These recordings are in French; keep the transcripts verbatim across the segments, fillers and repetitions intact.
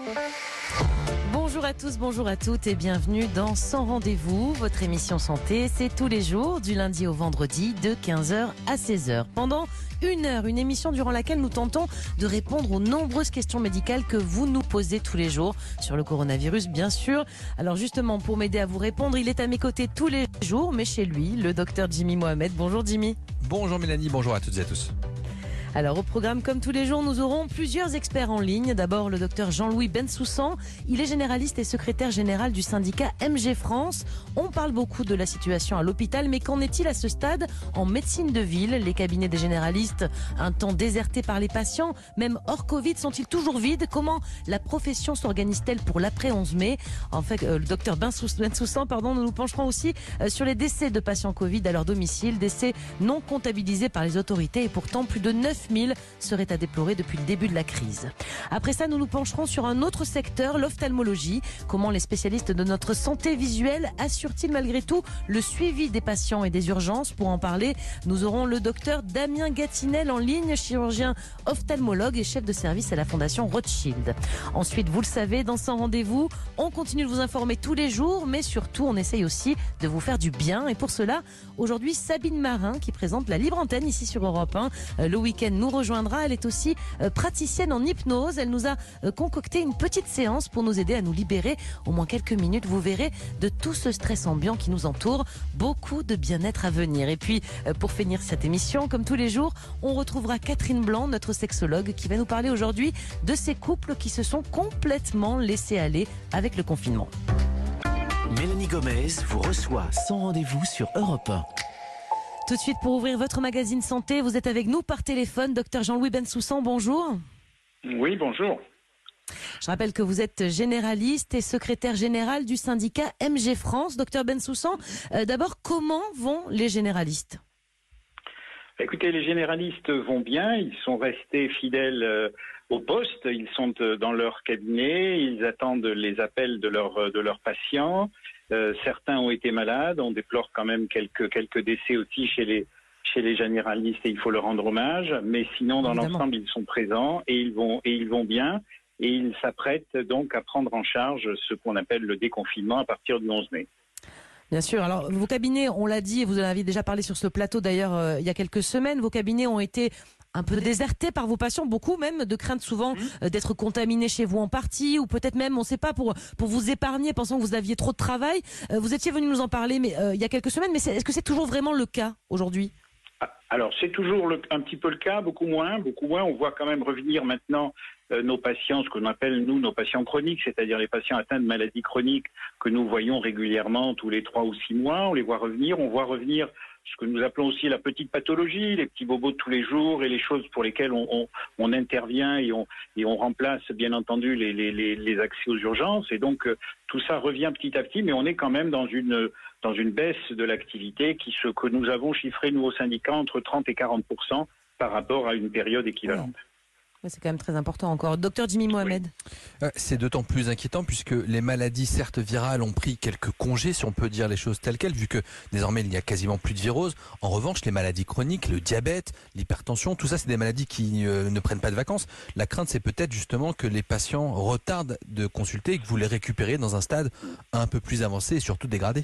Bonjour à tous, bonjour à toutes et bienvenue dans Sans Rendez-vous, votre émission santé. C'est tous les jours, du lundi au vendredi, de quinze heures à seize heures. Pendant une heure, une émission durant laquelle nous tentons de répondre aux nombreuses questions médicales que vous nous posez tous les jours sur le coronavirus, bien sûr. Alors justement, pour m'aider à vous répondre, il est à mes côtés tous les jours, mais chez lui, le docteur Jimmy Mohamed. Bonjour Jimmy. Bonjour Mélanie, bonjour à toutes et à tous. Alors au programme, comme tous les jours, nous aurons plusieurs experts en ligne. D'abord le docteur Jean-Louis Bensoussan. Il est généraliste et secrétaire général du syndicat M G France. On parle beaucoup de la situation à l'hôpital, mais qu'en est-il à ce stade en médecine de ville? Les cabinets des généralistes, un temps désertés par les patients, même hors Covid, sont-ils toujours vides? Comment la profession s'organise-t-elle pour l'après onze mai? En fait, euh, le docteur Bensoussan, pardon, nous nous pencherons aussi euh, sur les décès de patients Covid à leur domicile, décès non comptabilisés par les autorités et pourtant plus de neuf mille seraient à déplorer depuis le début de la crise. Après ça, nous nous pencherons sur un autre secteur, l'ophtalmologie. Comment les spécialistes de notre santé visuelle assurent-ils malgré tout le suivi des patients et des urgences? Pour en parler, nous aurons le docteur Damien Gatinel en ligne, chirurgien ophtalmologue et chef de service à la Fondation Rothschild. Ensuite, vous le savez, dans Sans Rendez-vous, on continue de vous informer tous les jours, mais surtout, on essaye aussi de vous faire du bien. Et pour cela, aujourd'hui, Sabine Marin, qui présente la Libre Antenne ici sur Europe un, le week-end nous rejoindra. Elle est aussi euh, praticienne en hypnose. Elle nous a euh, concocté une petite séance pour nous aider à nous libérer au moins quelques minutes. Vous verrez de tout ce stress ambiant qui nous entoure. Beaucoup de bien-être à venir. Et puis, euh, pour finir cette émission, comme tous les jours, on retrouvera Catherine Blanc, notre sexologue, qui va nous parler aujourd'hui de ces couples qui se sont complètement laissés aller avec le confinement. Mélanie Gomez vous reçoit Sans Rendez-vous sur Europe un. Tout de suite, pour ouvrir votre magazine santé, vous êtes avec nous par téléphone. Docteur Jean-Louis Bensoussan, bonjour. Oui, bonjour. Je rappelle que vous êtes généraliste et secrétaire général du syndicat M G France. Docteur Bensoussan, euh, d'abord, comment vont les généralistes? Écoutez, les généralistes vont bien. Ils sont restés fidèles euh, au poste. Ils sont euh, dans leur cabinet. Ils attendent les appels de, leur, de leurs patients. Euh, certains ont été malades, on déplore quand même quelques quelques décès aussi chez les chez les généralistes et il faut leur rendre hommage. Mais sinon, dans Évidemment. l'ensemble, ils sont présents et ils vont et ils vont bien et ils s'apprêtent donc à prendre en charge ce qu'on appelle le déconfinement à partir du onze mai. Bien sûr. Alors, vos cabinets, on l'a dit, et vous en avez déjà parlé sur ce plateau d'ailleurs euh, il y a quelques semaines, vos cabinets ont été un peu désertés par vos patients, beaucoup même, de crainte souvent euh, d'être contaminés chez vous en partie, ou peut-être même, on ne sait pas, pour, pour vous épargner, pensant que vous aviez trop de travail. Euh, vous étiez venu nous en parler mais, euh, il y a quelques semaines, mais c'est, est-ce que c'est toujours vraiment le cas aujourd'hui ? Alors, c'est toujours le, un petit peu le cas, beaucoup moins, beaucoup moins. On voit quand même revenir maintenant euh, nos patients, ce qu'on appelle, nous, nos patients chroniques, c'est-à-dire les patients atteints de maladies chroniques que nous voyons régulièrement tous les trois ou six mois. On les voit revenir, on voit revenir ce que nous appelons aussi la petite pathologie, les petits bobos de tous les jours et les choses pour lesquelles on, on, on intervient et on, et on remplace bien entendu les, les, les, les accès aux urgences. Et donc, euh, tout ça revient petit à petit, mais on est quand même dans une... dans une baisse de l'activité qui ce que nous avons chiffré, nous, au syndicat, entre trente et quarante pour cent par rapport à une période équivalente. Ouais, c'est quand même très important encore. Docteur Jimmy Mohamed. Oui. C'est d'autant plus inquiétant puisque les maladies, certes virales, ont pris quelques congés, si on peut dire les choses telles quelles, vu que désormais il n'y a quasiment plus de virose. En revanche, les maladies chroniques, le diabète, l'hypertension, tout ça, c'est des maladies qui euh, ne prennent pas de vacances. La crainte, c'est peut-être justement que les patients retardent de consulter et que vous les récupérez dans un stade un peu plus avancé et surtout dégradé.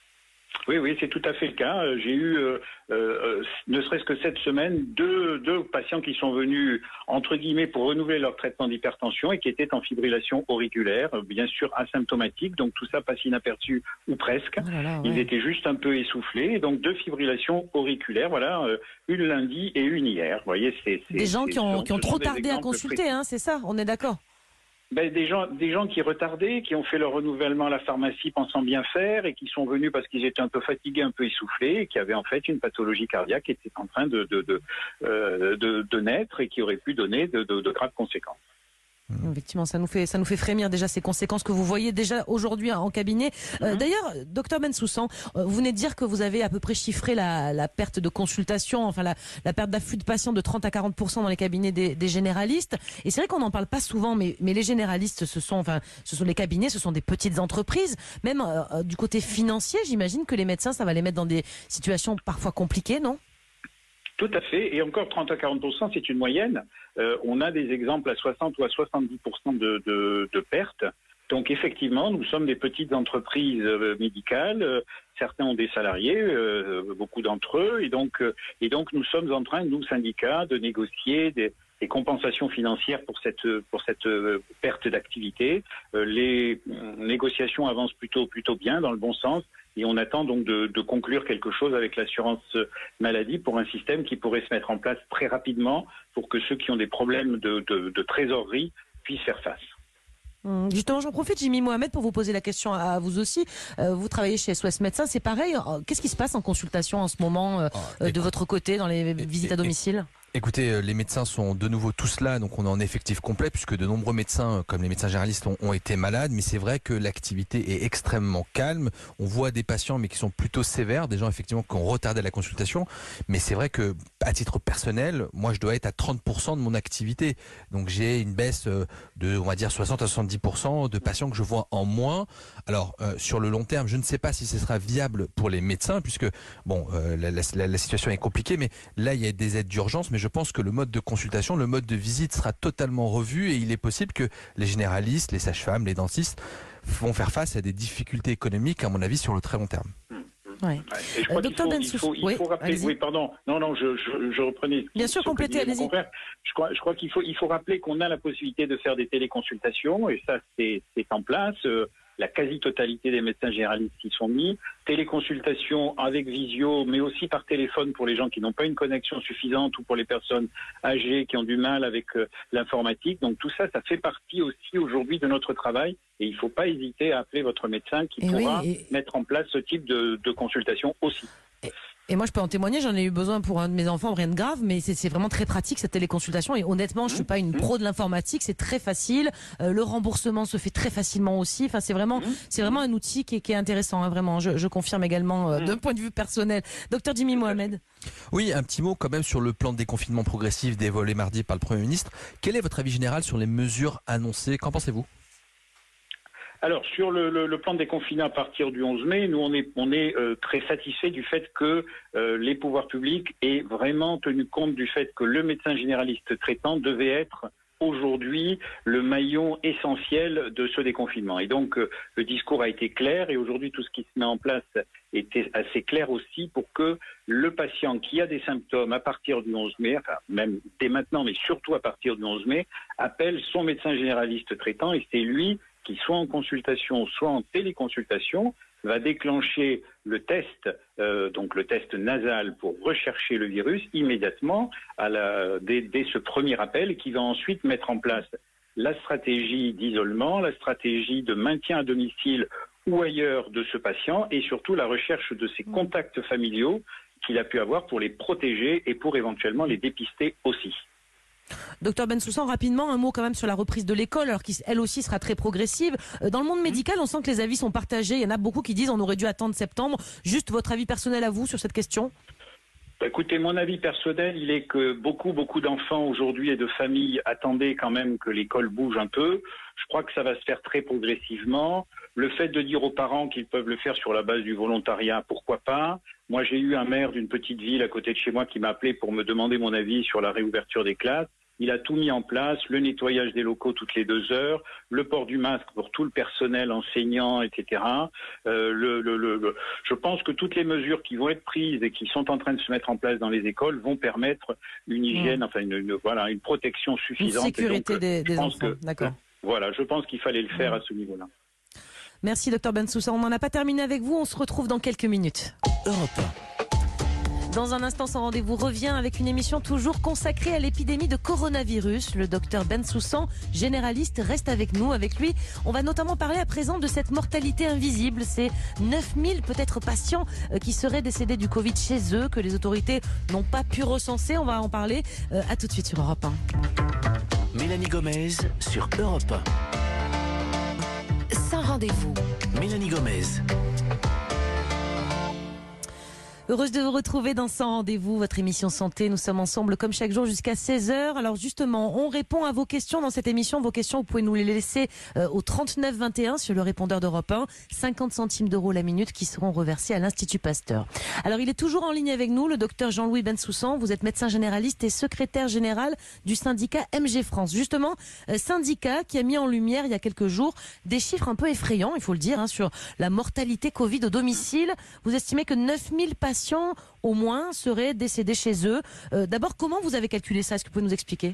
Oui, oui, c'est tout à fait le cas. J'ai eu, euh, euh, ne serait-ce que cette semaine, deux, deux patients qui sont venus, entre guillemets, pour renouveler leur traitement d'hypertension et qui étaient en fibrillation auriculaire, bien sûr asymptomatique, donc tout ça passe inaperçu ou presque. Oh là là, ouais. Ils étaient juste un peu essoufflés, et donc deux fibrillations auriculaires, voilà, euh, une lundi et une hier. Vous voyez, c'est, c'est, Des gens c'est, qui ont, ce qui ont sont trop des tardé à exemples consulter, hein, c'est ça, on est d'accord? Ben, des gens, des gens qui retardaient, qui ont fait leur renouvellement à la pharmacie pensant bien faire et qui sont venus parce qu'ils étaient un peu fatigués, un peu essoufflés et qui avaient en fait une pathologie cardiaque qui était en train de, de, de, euh, de, de naître et qui aurait pu donner de, de, de graves conséquences. Effectivement, ça nous fait ça nous fait frémir déjà ces conséquences que vous voyez déjà aujourd'hui en cabinet. Euh, Mhm. D'ailleurs, docteur Bensoussan, euh, vous venez de dire que vous avez à peu près chiffré la, la perte de consultation, enfin la, la perte d'afflux de patients de trente à quarante pour cent dans les cabinets des, des généralistes. Et c'est vrai qu'on n'en parle pas souvent, mais, mais les généralistes, ce sont enfin ce sont les cabinets, ce sont des petites entreprises. Même euh, du côté financier, j'imagine que les médecins, ça va les mettre dans des situations parfois compliquées, non ? Tout à fait. Et encore trente à quarante pour cent, c'est une moyenne. Euh, on a des exemples à soixante ou à soixante-dix pour cent de, de, de pertes. Donc effectivement, nous sommes des petites entreprises euh, médicales. Euh, certains ont des salariés, euh, beaucoup d'entre eux. Et donc, euh, et donc nous sommes en train, nous syndicats, de négocier des, des compensations financières pour cette, pour cette euh, perte d'activité. Euh, les euh, négociations avancent plutôt, plutôt bien, dans le bon sens. Et on attend donc de, de conclure quelque chose avec l'assurance maladie pour un système qui pourrait se mettre en place très rapidement pour que ceux qui ont des problèmes de, de, de trésorerie puissent faire face. Justement, j'en profite, Jimmy Mohamed, pour vous poser la question à vous aussi. Euh, vous travaillez chez S O S Médecins, c'est pareil. Qu'est-ce qui se passe en consultation en ce moment euh, oh, de votre côté dans les visites à domicile ? Écoutez, les médecins sont de nouveau tous là, donc on est en effectif complet puisque de nombreux médecins, comme les médecins généralistes, ont, ont été malades. Mais c'est vrai que l'activité est extrêmement calme. On voit des patients, mais qui sont plutôt sévères, des gens effectivement qui ont retardé la consultation. Mais c'est vrai que, à titre personnel, moi je dois être à trente pour cent de mon activité. Donc j'ai une baisse de, on va dire, soixante à soixante-dix pour cent de patients que je vois en moins. Alors euh, sur le long terme, je ne sais pas si ce sera viable pour les médecins, puisque bon, euh, la, la, la situation est compliquée, mais là il y a des aides d'urgence. Mais je pense que le mode de consultation, le mode de visite sera totalement revu et il est possible que les généralistes, les sages-femmes, les dentistes vont faire face à des difficultés économiques, à mon avis, sur le très long terme. Ouais. Et je crois euh, qu'il faut, il faut, il faut oui, rappeler. Oui, pardon. Non, non, je, je, je reprenais. Bien sûr, complétez, allez-y. Je crois, je crois qu'il faut, il faut rappeler qu'on a la possibilité de faire des téléconsultations et ça, c'est, c'est en place. Euh, La quasi-totalité des médecins généralistes s'y sont mis. Téléconsultation avec visio, mais aussi par téléphone pour les gens qui n'ont pas une connexion suffisante ou pour les personnes âgées qui ont du mal avec euh, l'informatique. Donc tout ça, ça fait partie aussi aujourd'hui de notre travail. Et il ne faut pas hésiter à appeler votre médecin qui et pourra oui, et... mettre en place ce type de, de consultation aussi. Et... Et moi, je peux en témoigner, j'en ai eu besoin pour un de mes enfants, rien de grave, mais c'est, c'est vraiment très pratique cette téléconsultation. Et honnêtement, je suis pas une pro de l'informatique, c'est très facile. Euh, le remboursement se fait très facilement aussi. Enfin, c'est vraiment, c'est vraiment un outil qui est, qui est intéressant, hein, vraiment. Je, je confirme également euh, d'un point de vue personnel. Docteur Jimmy Mohamed. Oui, un petit mot quand même sur le plan de déconfinement progressif dévoilé mardi par le Premier ministre. Quel est votre avis général sur les mesures annoncées ? Qu'en pensez-vous ? Alors, sur le, le, le plan de déconfinement à partir du onze mai, nous, on est, on est euh, très satisfait du fait que euh, les pouvoirs publics aient vraiment tenu compte du fait que le médecin généraliste traitant devait être aujourd'hui le maillon essentiel de ce déconfinement. Et donc, euh, le discours a été clair et aujourd'hui, tout ce qui se met en place était assez clair aussi pour que le patient qui a des symptômes à partir du onze mai, enfin même dès maintenant, mais surtout à partir du onze mai, appelle son médecin généraliste traitant et c'est lui qui, soit en consultation, soit en téléconsultation, va déclencher le test, euh, donc le test nasal pour rechercher le virus immédiatement à la, dès, dès ce premier appel, qui va ensuite mettre en place la stratégie d'isolement, la stratégie de maintien à domicile ou ailleurs de ce patient et surtout la recherche de ses contacts familiaux qu'il a pu avoir pour les protéger et pour éventuellement les dépister aussi. Docteur Bensoussan, rapidement, un mot quand même sur la reprise de l'école, alors qui, elle aussi, sera très progressive. Dans le monde médical, on sent que les avis sont partagés. Il y en a beaucoup qui disent on aurait dû attendre septembre. Juste votre avis personnel à vous sur cette question ? Écoutez, mon avis personnel, il est que beaucoup, beaucoup d'enfants aujourd'hui et de familles attendaient quand même que l'école bouge un peu. Je crois que ça va se faire très progressivement. Le fait de dire aux parents qu'ils peuvent le faire sur la base du volontariat, pourquoi pas ? Moi, j'ai eu un maire d'une petite ville à côté de chez moi qui m'a appelé pour me demander mon avis sur la réouverture des classes. Il a tout mis en place, le nettoyage des locaux toutes les deux heures, le port du masque pour tout le personnel enseignant, et cetera. Euh, le, le, le, je pense que toutes les mesures qui vont être prises et qui sont en train de se mettre en place dans les écoles vont permettre une hygiène, mmh. enfin une, une, voilà, une protection suffisante. Une sécurité donc, des, des enfants, que, d'accord. Voilà, je pense qu'il fallait le faire mmh. à ce niveau-là. Merci docteur Bensoussan. On n'en a pas terminé avec vous, on se retrouve dans quelques minutes. Europe un. Dans un instant, son rendez-vous revient avec une émission toujours consacrée à l'épidémie de coronavirus. Le docteur Bensoussan, généraliste, reste avec nous. Avec lui, on va notamment parler à présent de cette mortalité invisible. Ces neuf mille peut-être patients qui seraient décédés du Covid chez eux, que les autorités n'ont pas pu recenser. On va en parler. Euh, à tout de suite sur Europe un. Mélanie Gomez sur Europe un. Sans rendez-vous. Mélanie Gomez. Heureuse de vous retrouver dans cent rendez-vous, votre émission santé. Nous sommes ensemble comme chaque jour jusqu'à seize heures. Alors justement, on répond à vos questions dans cette émission. Vos questions, vous pouvez nous les laisser euh, au trente-neuf vingt et un sur le répondeur d'Europe un. cinquante centimes d'euros la minute qui seront reversés à l'Institut Pasteur. Alors il est toujours en ligne avec nous, le docteur Jean-Louis Bensoussan. Vous êtes médecin généraliste et secrétaire général du syndicat M G France. Justement, euh, syndicat qui a mis en lumière il y a quelques jours des chiffres un peu effrayants, il faut le dire, hein, sur la mortalité Covid au domicile. Vous estimez que neuf mille patients au moins seraient décédés chez eux. Euh, d'abord, comment vous avez calculé ça? Est-ce que vous pouvez nous expliquer?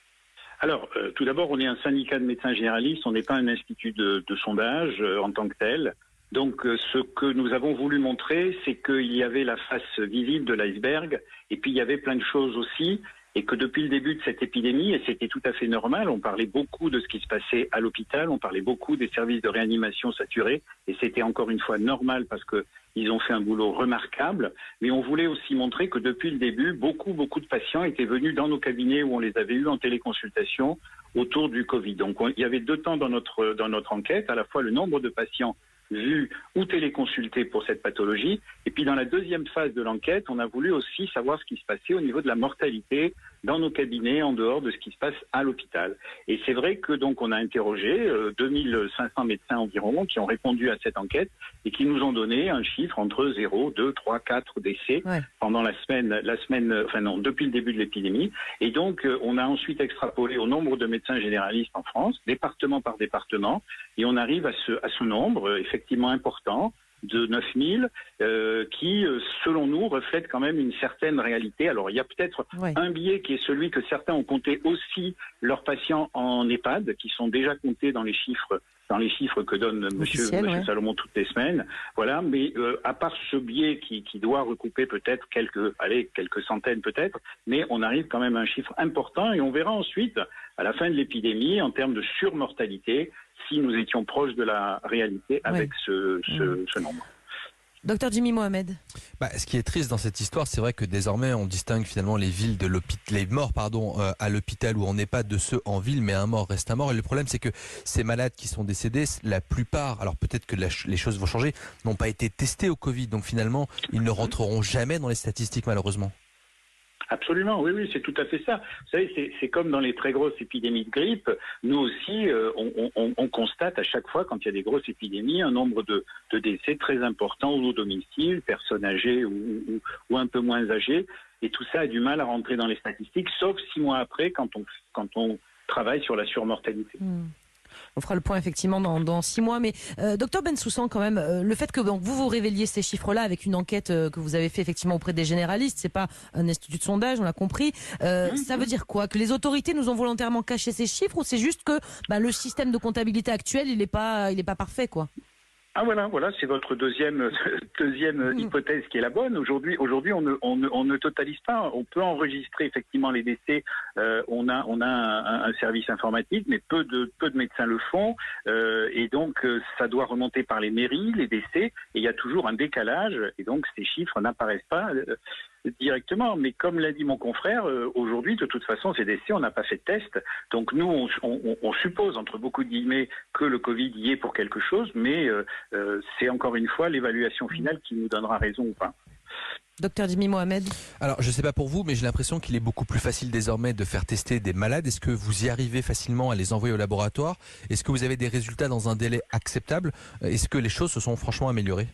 Alors, euh, tout d'abord, on est un syndicat de médecins généralistes, on n'est pas un institut de, de sondage euh, en tant que tel. Donc, euh, ce que nous avons voulu montrer, c'est qu'il y avait la face visible de l'iceberg, et puis il y avait plein de choses aussi, et que depuis le début de cette épidémie, et c'était tout à fait normal, on parlait beaucoup de ce qui se passait à l'hôpital, on parlait beaucoup des services de réanimation saturés, et c'était encore une fois normal parce que ils ont fait un boulot remarquable, mais on voulait aussi montrer que depuis le début, beaucoup, beaucoup de patients étaient venus dans nos cabinets où on les avait eus en téléconsultation autour du Covid. Donc on, il y avait deux temps dans notre, dans notre enquête, à la fois le nombre de patients vus ou téléconsultés pour cette pathologie, et puis dans la deuxième phase de l'enquête, on a voulu aussi savoir ce qui se passait au niveau de la mortalité dans nos cabinets, en dehors de ce qui se passe à l'hôpital. Et c'est vrai que donc on a interrogé euh, deux mille cinq cents médecins environ qui ont répondu à cette enquête et qui nous ont donné un chiffre entre zéro, deux, trois, quatre décès ouais. pendant la semaine, la semaine, enfin non, depuis le début de l'épidémie. Et donc euh, on a ensuite extrapolé au nombre de médecins généralistes en France, département par département, et on arrive à ce, à ce nombre euh, effectivement important de neuf mille, euh, qui, selon nous, reflète quand même une certaine réalité. Alors, il y a peut-être ouais. un biais qui est celui que certains ont compté aussi leurs patients en EHPAD, qui sont déjà comptés dans les chiffres, dans les chiffres que donne Monsieur, Monsieur ouais. Salomon toutes les semaines. Voilà, mais euh, à part ce biais qui, qui doit recouper peut-être quelques, allez, quelques centaines peut-être, mais on arrive quand même à un chiffre important et on verra ensuite, à la fin de l'épidémie, en termes de surmortalité, si nous étions proches de la réalité avec oui. ce, ce, mmh. ce nombre. Docteur Jimmy Mohamed. Bah, ce qui est triste dans cette histoire, c'est vrai que désormais on distingue finalement les villes de l'hôpital, les morts pardon euh, à l'hôpital où on n'est pas de ceux en ville, mais un mort reste un mort. Et le problème, c'est que ces malades qui sont décédés, la plupart, alors peut-être que la, les choses vont changer, n'ont pas été testés au Covid, donc finalement ils ne rentreront jamais dans les statistiques malheureusement. Absolument, oui, oui, c'est tout à fait ça. Vous savez, c'est, c'est comme dans les très grosses épidémies de grippe. Nous aussi, euh, on, on, on constate à chaque fois, quand il y a des grosses épidémies, un nombre de, de décès très important au domicile, personnes âgées ou, ou, ou un peu moins âgées. Et tout ça a du mal à rentrer dans les statistiques, sauf six mois après, quand on, quand on travaille sur la surmortalité. Mmh. On fera le point effectivement dans, dans six mois. Mais euh, docteur Bensoussan, quand même, euh, le fait que donc, vous vous révéliez ces chiffres-là avec une enquête euh, que vous avez fait effectivement auprès des généralistes, c'est pas un institut de sondage, on l'a compris. Euh, mmh. Ça veut dire quoi? Que les autorités nous ont volontairement caché ces chiffres, ou c'est juste que bah, le système de comptabilité actuel, il n'est pas, il est pas parfait, quoi? Ah voilà, voilà, c'est votre deuxième deuxième mmh. hypothèse qui est la bonne. Aujourd'hui, aujourd'hui, on ne, on ne on ne totalise pas. On peut enregistrer effectivement les décès. Euh, on a on a un, un service informatique, mais peu de peu de médecins le font. Euh, et donc euh, ça doit remonter par les mairies, les décès. Et il y a toujours un décalage. Et donc ces chiffres n'apparaissent pas euh, directement. Mais comme l'a dit mon confrère, euh, aujourd'hui, de toute façon, ces décès, on n'a pas fait de test. Donc nous, on, on, on suppose entre beaucoup de guillemets que le Covid y est pour quelque chose, mais euh, Euh, c'est encore une fois l'évaluation finale qui nous donnera raison ou pas. Docteur Jimmy Mohamed. Alors, je ne sais pas pour vous, mais j'ai l'impression qu'il est beaucoup plus facile désormais de faire tester des malades. Est-ce que vous y arrivez facilement à les envoyer au laboratoire? Est-ce que vous avez des résultats dans un délai acceptable? Est-ce que les choses se sont franchement améliorées?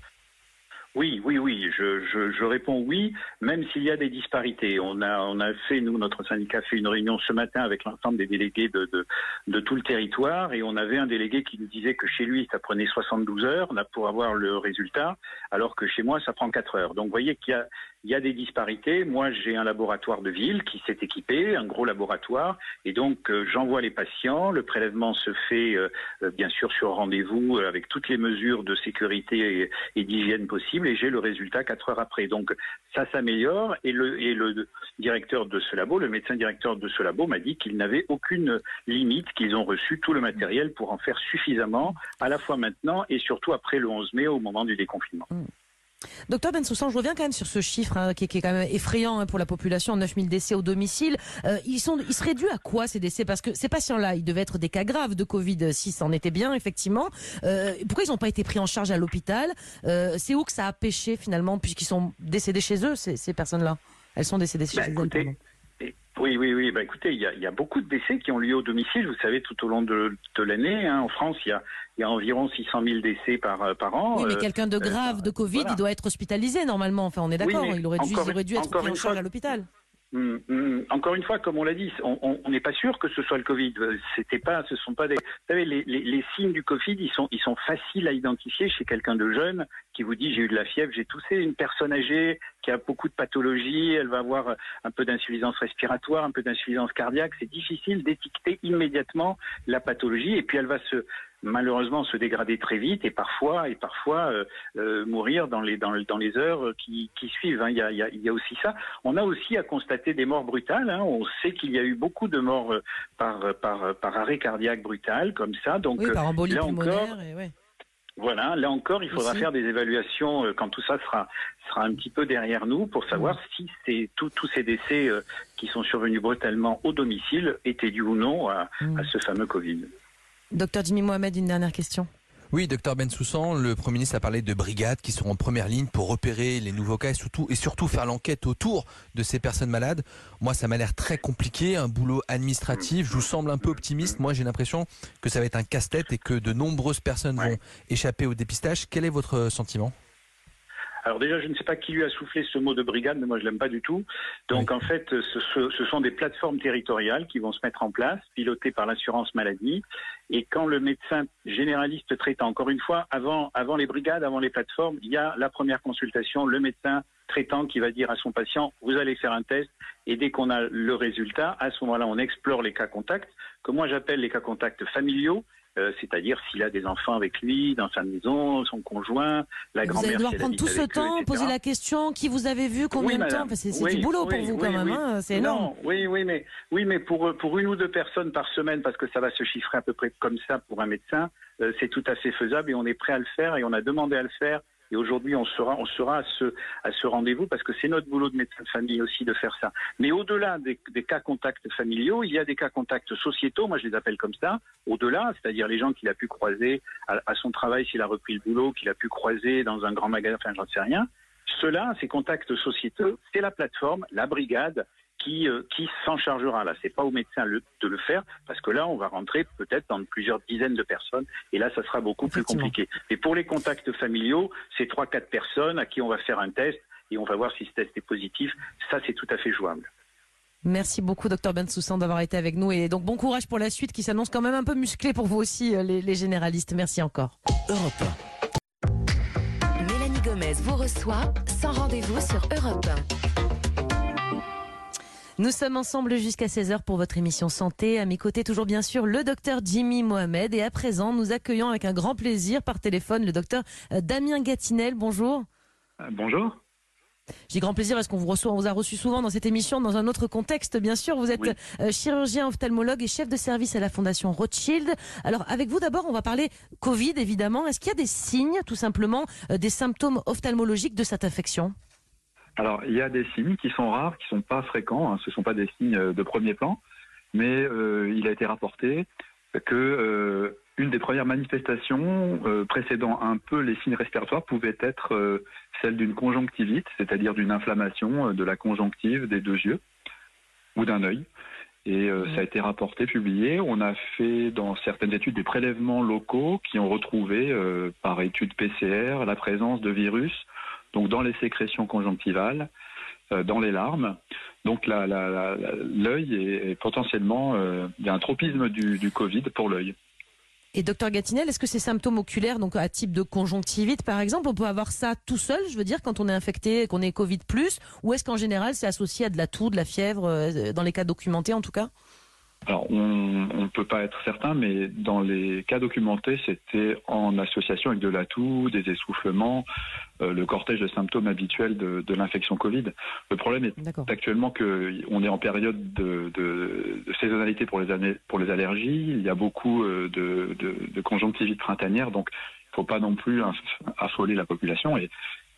Oui, oui, oui, je, je, je réponds oui, même s'il y a des disparités. On a, on a fait, nous, notre syndicat a fait une réunion ce matin avec l'ensemble des délégués de, de, de tout le territoire, et on avait un délégué qui nous disait que chez lui, ça prenait soixante-douze heures là, pour avoir le résultat, alors que chez moi, ça prend quatre heures. Donc, vous voyez qu'il y a, il y a des disparités. Moi, j'ai un laboratoire de ville qui s'est équipé, un gros laboratoire, et donc euh, j'envoie les patients. Le prélèvement se fait, euh, euh, bien sûr, sur rendez-vous, euh, avec toutes les mesures de sécurité et, et d'hygiène possibles, et j'ai le résultat quatre heures après. Donc ça s'améliore, et le, et le directeur de ce labo, le médecin directeur de ce labo m'a dit qu'il n'avait aucune limite, qu'ils ont reçu tout le matériel pour en faire suffisamment, à la fois maintenant et surtout après le onze mai, au moment du déconfinement. Docteur Bensoussan, je reviens quand même sur ce chiffre hein, qui, est, qui est quand même effrayant hein, pour la population, neuf mille décès au domicile. Euh, ils, sont, ils seraient dus à quoi ces décès? Parce que ces patients-là, ils devaient être des cas graves de Covid, si c'en était bien, effectivement. Euh, pourquoi ils n'ont pas été pris en charge à l'hôpital? euh, C'est où que ça a pêché finalement, puisqu'ils sont décédés chez eux, ces, ces personnes-là? Elles sont décédées chez bah, elles, écoutez, pardon. Oui, oui, oui. Bah, écoutez, il y a, il y a beaucoup de décès qui ont lieu au domicile. Vous savez, tout au long de, de l'année, hein, en France, il y a, il y a environ six cent mille décès par, par an. Oui, mais euh, quelqu'un de grave, euh, de Covid, voilà. il doit être hospitalisé normalement. Enfin, on est d'accord. Oui, il aurait dû, encore, il aurait dû être pris en charge fois, à l'hôpital. Hum, hum, encore une fois, comme on l'a dit, on n'est pas sûr que ce soit le Covid. C'était pas, ce sont pas des. Vous savez, les, les, les signes du Covid, ils sont, ils sont faciles à identifier chez quelqu'un de jeune qui vous dit j'ai eu de la fièvre, j'ai toussé. Une personne âgée qui a beaucoup de pathologies, elle va avoir un peu d'insuffisance respiratoire, un peu d'insuffisance cardiaque. C'est difficile d'étiqueter immédiatement la pathologie et puis elle va se malheureusement se dégrader très vite et parfois et parfois euh, euh, mourir dans les dans, dans les heures qui, qui suivent. Hein. Il y a, il y a, il y a aussi ça. On a aussi à constater des morts brutales. Hein. On sait qu'il y a eu beaucoup de morts par par par arrêt cardiaque brutal comme ça. Donc oui, par embolie là pulmonaire. encore, et ouais. Voilà, là encore, il faudra aussi faire des évaluations euh, quand tout ça sera sera un petit peu derrière nous pour savoir mmh. si c'est tous tous ces décès euh, qui sont survenus brutalement au domicile étaient dus ou non à, mmh. à ce fameux Covid. Docteur Jimmy Mohamed, une dernière question. Oui, docteur Bensoussan, le Premier ministre a parlé de brigades qui seront en première ligne pour repérer les nouveaux cas et surtout, et surtout faire l'enquête autour de ces personnes malades. Moi, ça m'a l'air très compliqué, un boulot administratif. Je vous semble un peu optimiste. Moi, j'ai l'impression que ça va être un casse-tête et que de nombreuses personnes ouais. vont échapper au dépistage. Quel est votre sentiment ? Alors déjà, je ne sais pas qui lui a soufflé ce mot de brigade, mais moi je l'aime pas du tout. Donc oui. en fait, ce, ce, ce sont des plateformes territoriales qui vont se mettre en place, pilotées par l'assurance maladie. Et quand le médecin généraliste traitant, encore une fois, avant, avant les brigades, avant les plateformes, il y a la première consultation, le médecin traitant qui va dire à son patient, vous allez faire un test. Et dès qu'on a le résultat, à ce moment-là, on explore les cas contacts, que moi j'appelle les cas contacts familiaux. Euh, c'est-à-dire s'il a des enfants avec lui, dans sa maison, son conjoint, la grand-mère. Vous allez devoir prendre tout ce temps, eux, poser la question, qui vous avez vu, combien oui, de temps enfin, C'est, c'est oui, du boulot oui, pour vous oui, quand oui, même, oui. hein c'est énorme. Non, oui, oui, mais, oui, mais pour, pour une ou deux personnes par semaine, parce que ça va se chiffrer à peu près comme ça pour un médecin, euh, c'est tout à fait faisable et on est prêt à le faire et on a demandé à le faire. Et aujourd'hui, on sera, on sera à ce, à ce rendez-vous parce que c'est notre boulot de médecin de famille aussi de faire ça. Mais au-delà des, des cas contacts familiaux, il y a des cas contacts sociétaux, moi je les appelle comme ça, au-delà, c'est-à-dire les gens qu'il a pu croiser à, à son travail s'il a repris le boulot, qu'il a pu croiser dans un grand magasin, enfin j'en sais rien. Ceux-là, ces contacts sociétaux, c'est la plateforme, la brigade, qui, euh, qui s'en chargera. Là, c'est pas au médecin le, de le faire, parce que là, on va rentrer peut-être dans plusieurs dizaines de personnes, et là, ça sera beaucoup plus compliqué. Et pour les contacts familiaux, c'est trois, quatre personnes à qui on va faire un test, et on va voir si ce test est positif. Ça, c'est tout à fait jouable. Merci beaucoup, docteur Bensoussan, d'avoir été avec nous, et donc bon courage pour la suite, qui s'annonce quand même un peu musclée pour vous aussi, les, les généralistes. Merci encore. Europe un. Mélanie Gomez vous reçoit sans rendez-vous sur Europe un. Nous sommes ensemble jusqu'à seize heures pour votre émission Santé. À mes côtés, toujours bien sûr, le docteur Jimmy Mohamed. Et à présent, nous accueillons avec un grand plaisir par téléphone le docteur Damien Gatinel. Bonjour. Euh, bonjour. J'ai grand plaisir parce qu'on vous reçoit, on vous a reçu souvent dans cette émission, dans un autre contexte, bien sûr. Vous êtes oui. chirurgien ophtalmologue et chef de service à la Fondation Rothschild. Alors, avec vous, d'abord, on va parler Covid, évidemment. Est-ce qu'il y a des signes, tout simplement, des symptômes ophtalmologiques de cette infection ? Alors, il y a des signes qui sont rares, qui ne sont pas fréquents. Hein, ce ne sont pas des signes de premier plan. Mais euh, il a été rapporté que euh, une des premières manifestations euh, précédant un peu les signes respiratoires pouvait être euh, celle d'une conjonctivite, c'est-à-dire d'une inflammation euh, de la conjonctive des deux yeux ou d'un œil. Et euh, mmh. ça a été rapporté, publié. On a fait dans certaines études des prélèvements locaux qui ont retrouvé euh, par étude P C R la présence de virus donc dans les sécrétions conjonctivales, euh, dans les larmes. Donc la, la, la, l'œil est, est potentiellement, euh, il y a un tropisme du, du Covid pour l'œil. Et docteur Gatinel, est-ce que ces symptômes oculaires, donc à type de conjonctivite par exemple, on peut avoir ça tout seul, je veux dire, quand on est infecté, qu'on est Covid plus, ou est-ce qu'en général c'est associé à de la toux, de la fièvre, euh, dans les cas documentés en tout cas ? Alors, on ne peut pas être certain, mais dans les cas documentés, c'était en association avec de la toux, des essoufflements, euh, le cortège de symptômes habituels de, de l'infection Covid. Le problème est D'accord. actuellement qu'on est en période de, de, de saisonnalité pour les, années, pour les allergies. Il y a beaucoup de, de, de conjonctivite printanière, donc il ne faut pas non plus affoler la population. Et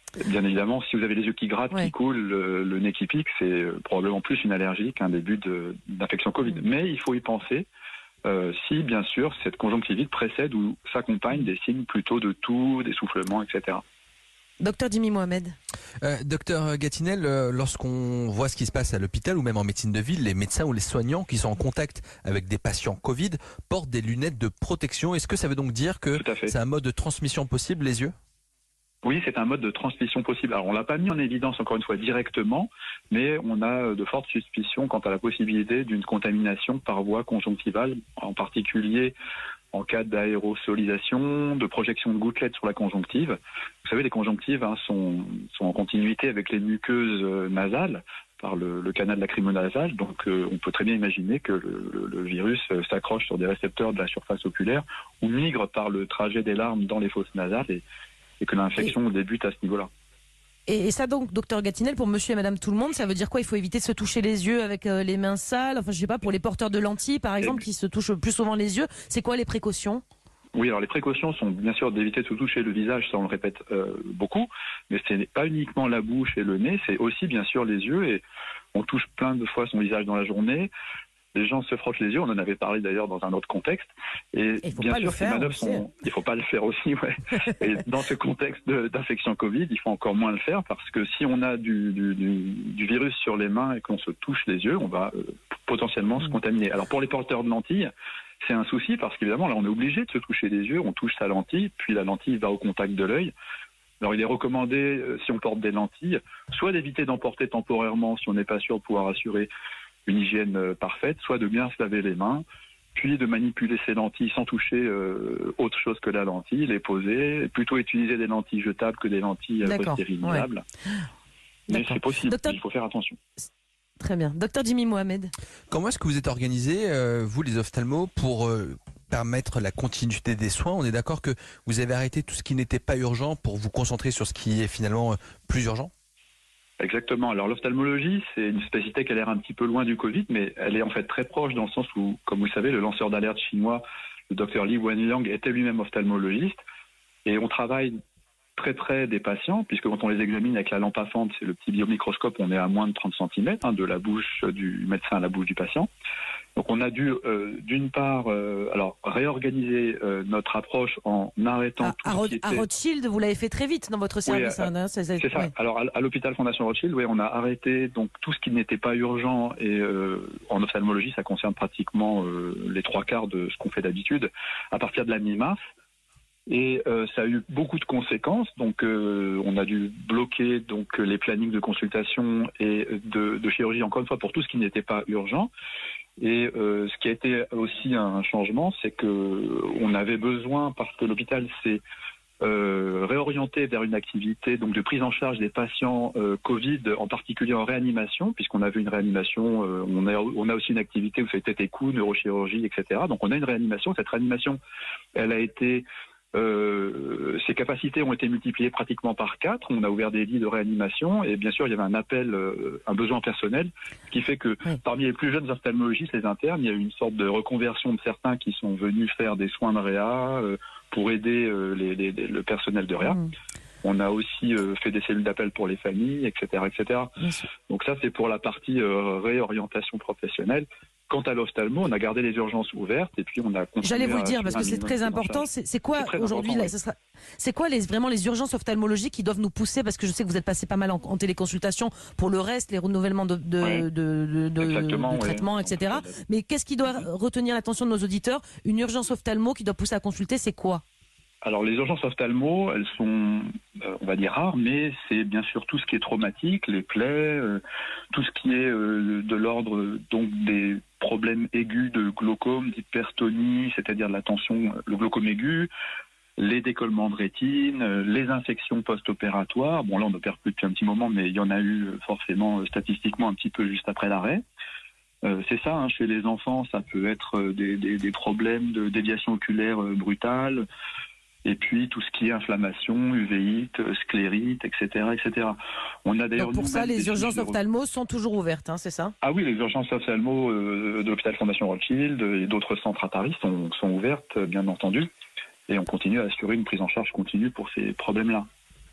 Bien évidemment, si vous avez les yeux qui grattent, Ouais. qui coulent, le, le nez qui pique, c'est euh, probablement plus une allergie qu'un début de- d'infection Covid. Mm. Mais il faut y penser euh, si, bien sûr, cette conjonctivite précède ou s'accompagne des signes plutôt de toux, d'essoufflement, et cetera. Docteur Jimmy Mohamed. Euh, docteur Gatinel, euh, lorsqu'on voit ce qui se passe à l'hôpital ou même en médecine de ville, les médecins ou les soignants qui sont en contact avec des patients Covid portent des lunettes de protection. Est-ce que ça veut donc dire que Tout à fait. c'est un mode de transmission possible, les yeux? Oui, c'est un mode de transmission possible. Alors, on l'a pas mis en évidence, encore une fois, directement, mais on a de fortes suspicions quant à la possibilité d'une contamination par voie conjonctivale, en particulier en cas d'aérosolisation, de projection de gouttelettes sur la conjonctive. Vous savez, les conjonctives hein, sont, sont en continuité avec les muqueuses euh, nasales par le, le canal lacrymo-nasal, donc euh, on peut très bien imaginer que le, le- le virus euh, s'accroche sur des récepteurs de la surface oculaire ou migre par le trajet des larmes dans les fosses nasales et, et que l'infection débute à ce niveau-là. Et, et ça donc, docteur Gatinel, pour monsieur et madame tout le monde, ça veut dire quoi? Il faut éviter de se toucher les yeux avec euh, les mains sales. Enfin, je sais pas, pour les porteurs de lentilles, par exemple, qui se touchent plus souvent les yeux, c'est quoi les précautions? Oui, alors les précautions sont bien sûr d'éviter de se toucher le visage, ça on le répète euh, beaucoup, mais ce n'est pas uniquement la bouche et le nez, c'est aussi bien sûr les yeux, et on touche plein de fois son visage dans la journée. Les gens se frottent les yeux, on en avait parlé d'ailleurs dans un autre contexte. Et Il faut bien pas le sûr, ces faire, manœuvres on le sait. sont. Il faut pas le faire aussi, ouais. Et dans ce contexte de- d'infection Covid, il faut encore moins le faire parce que si on a du, du, du, du virus sur les mains et qu'on se touche les yeux, on va euh, potentiellement se Mm. contaminer. Alors pour les porteurs de lentilles, c'est un souci parce qu'évidemment là on est obligé de se toucher les yeux, on touche sa lentille, puis la lentille va au contact de l'œil. Alors il est recommandé, euh, si on porte des lentilles, soit d'éviter d'emporter temporairement si on n'est pas sûr de pouvoir assurer une hygiène euh, parfaite, soit de bien se laver les mains, puis de manipuler ces lentilles sans toucher euh, autre chose que la lentille, les poser, plutôt utiliser des lentilles jetables que des lentilles euh, D'accord, restérilisables. Mais D'accord. c'est possible, Docteur- il faut faire attention. Très bien. Docteur Jimmy Mohamed. Comment est-ce que vous êtes organisé, euh, vous les ophtalmos, pour euh, permettre la continuité des soins? On est d'accord que vous avez arrêté tout ce qui n'était pas urgent pour vous concentrer sur ce qui est finalement euh, plus urgent? Exactement. Alors l'ophtalmologie, c'est une spécialité qui a l'air un petit peu loin du Covid, mais elle est en fait très proche dans le sens où, comme vous le savez, le lanceur d'alerte chinois, le docteur Li Wenliang, était lui-même ophtalmologiste. Et on travaille très près des patients, puisque quand on les examine avec la lampe à fente, c'est le petit biomicroscope, on est à moins de trente centimètres hein, de la bouche du médecin à la bouche du patient. Donc on a dû, euh, d'une part, euh, alors réorganiser euh, notre approche en arrêtant À, tout à ce Ro- qui à était... Rothschild, vous l'avez fait très vite dans votre service. à- hein, hein, c'est C'est ça. ouais. Alors à, à l'hôpital Fondation Rothschild, oui, on a arrêté donc tout ce qui n'était pas urgent et euh, en ophtalmologie, ça concerne pratiquement euh, les trois quarts de ce qu'on fait d'habitude à partir de la mi-mars. Et euh, ça a eu beaucoup de conséquences. Donc, euh, on a dû bloquer donc les plannings de consultation et de, de chirurgie encore une fois pour tout ce qui n'était pas urgent. Et euh, ce qui a été aussi un changement, c'est que on avait besoin parce que l'hôpital s'est euh, réorienté vers une activité donc de prise en charge des patients euh, Covid, en particulier en réanimation, puisqu'on avait une réanimation. Euh, on a on a aussi une activité où c'est tête et cou, neurochirurgie, et cetera. Donc, on a une réanimation. Cette réanimation, elle a été Euh, ses capacités ont été multipliées pratiquement par quatre. On a ouvert des lits de réanimation et bien sûr il y avait un appel, euh, un besoin personnel, ce qui fait que Oui. parmi les plus jeunes ophtalmologistes, les internes, il y a eu une sorte de reconversion de certains qui sont venus faire des soins de réa euh, pour aider euh, les, les, les- le personnel de réa. Mmh. On a aussi euh, fait des cellules d'appel pour les familles, et cetera, et cetera. Bien sûr. Donc ça, c'est pour la partie euh, réorientation professionnelle. Quant à l'ophtalmo, on a gardé les urgences ouvertes et puis on a continué. J'allais vous le à dire parce que assurer c'est un très minimum de prise en important. charge. C'est c'est quoi C'est très aujourd'hui important, là, oui. ce sera- C'est quoi les, vraiment les urgences ophtalmologiques qui doivent nous pousser? Parce que je sais que vous êtes passé pas mal en, en téléconsultation pour le reste, les renouvellements de, de, Ouais. de, de, de- Exactement, de ouais. traitements, et cetera. Mais qu'est-ce qui doit retenir l'attention de nos auditeurs? Une urgence ophtalmo qui doit pousser à consulter, c'est quoi? Alors les urgences ophtalmo, elles sont, euh, on va dire rares, mais c'est bien sûr tout ce qui est traumatique, les plaies, euh, tout ce qui est euh, de l'ordre euh, donc des problèmes aigus de glaucome, d'hypertonie, c'est-à-dire de la tension, euh, le glaucome aigu, les décollements de rétine, euh, les infections post-opératoires. Bon là on n'opère plus depuis un petit moment, mais il y en a eu euh, forcément euh, statistiquement un petit peu juste après l'arrêt. Euh, c'est ça, hein, chez les enfants, ça peut être euh, des, des, des problèmes de déviation oculaire euh, brutale. Et puis tout ce qui est inflammation, uvéite, sclérite, et cetera, et cetera. On a d'ailleurs Donc pour ça, nous-mêmes les des urgences fiches de- ophtalmo sont toujours ouvertes, hein, c'est ça? Ah oui, les urgences ophtalmo euh, de l'hôpital Fondation Rothschild et d'autres centres à Paris sont, sont ouvertes, bien entendu. Et on continue à assurer une prise en charge continue pour ces problèmes-là.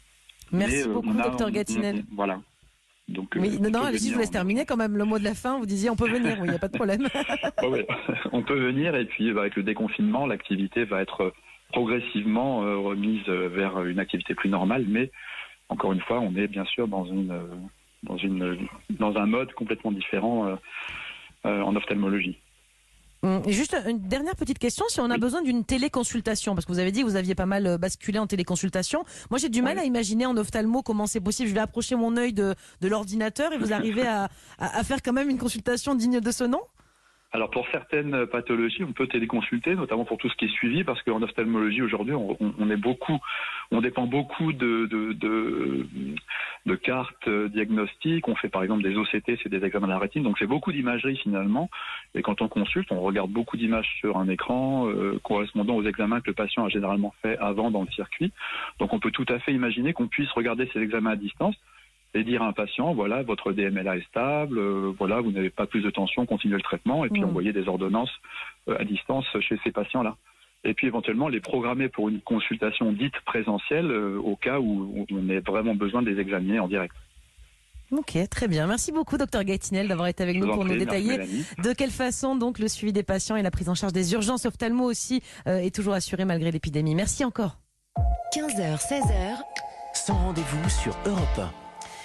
Merci Mais, euh, beaucoup, on a- docteur on- Gatinel. on- Voilà. Donc, Oui, euh, non, on non, peut allez-y, je vous venir, laisse terminer quand même le mot de la fin. Vous disiez on peut venir, oui, il n'y a pas de problème. Ouais, ouais. On peut venir et puis bah, avec le déconfinement, l'activité va être progressivement euh, remise euh, vers une activité plus normale. Mais encore une fois, on est bien sûr dans une euh, dans une dans un mode complètement différent euh, euh, en ophtalmologie. Hum, et juste une dernière petite question, si on a Oui. besoin d'une téléconsultation, parce que vous avez dit que vous aviez pas mal euh, basculé en téléconsultation. Moi, j'ai du mal Oui. à imaginer en ophtalmo comment c'est possible. Je vais approcher mon œil de, de l'ordinateur et vous arrivez à, à, à faire quand même une consultation digne de ce nom? Alors pour certaines pathologies, on peut téléconsulter, notamment pour tout ce qui est suivi, parce qu'en ophtalmologie aujourd'hui, on, on- on est beaucoup, on dépend beaucoup de, de, de, de cartes diagnostiques. On fait par exemple des O C T, c'est des examens de la rétine, donc c'est beaucoup d'imagerie finalement. Et quand on consulte, on regarde beaucoup d'images sur un écran euh, correspondant aux examens que le patient a généralement fait avant dans le circuit. Donc on peut tout à fait imaginer qu'on puisse regarder ces examens à distance et dire à un patient, voilà, votre D M L A est stable, euh, voilà, vous n'avez pas plus de tension, continuez le traitement, et puis Mmh. envoyer des ordonnances euh, à distance chez ces patients-là. Et puis éventuellement les programmer pour une consultation dite présentielle euh, au cas où on ait vraiment besoin de les examiner en direct. Ok, très bien. Merci beaucoup, docteur Gatinel, d'avoir été avec Je nous vous en pour nous prie, merci, détailler Mélanie. de quelle façon donc le suivi des patients et la prise en charge des urgences ophtalmo aussi euh, est toujours assuré malgré l'épidémie. Merci encore. quinze heures, seize heures, Sans rendez-vous sur Europe un.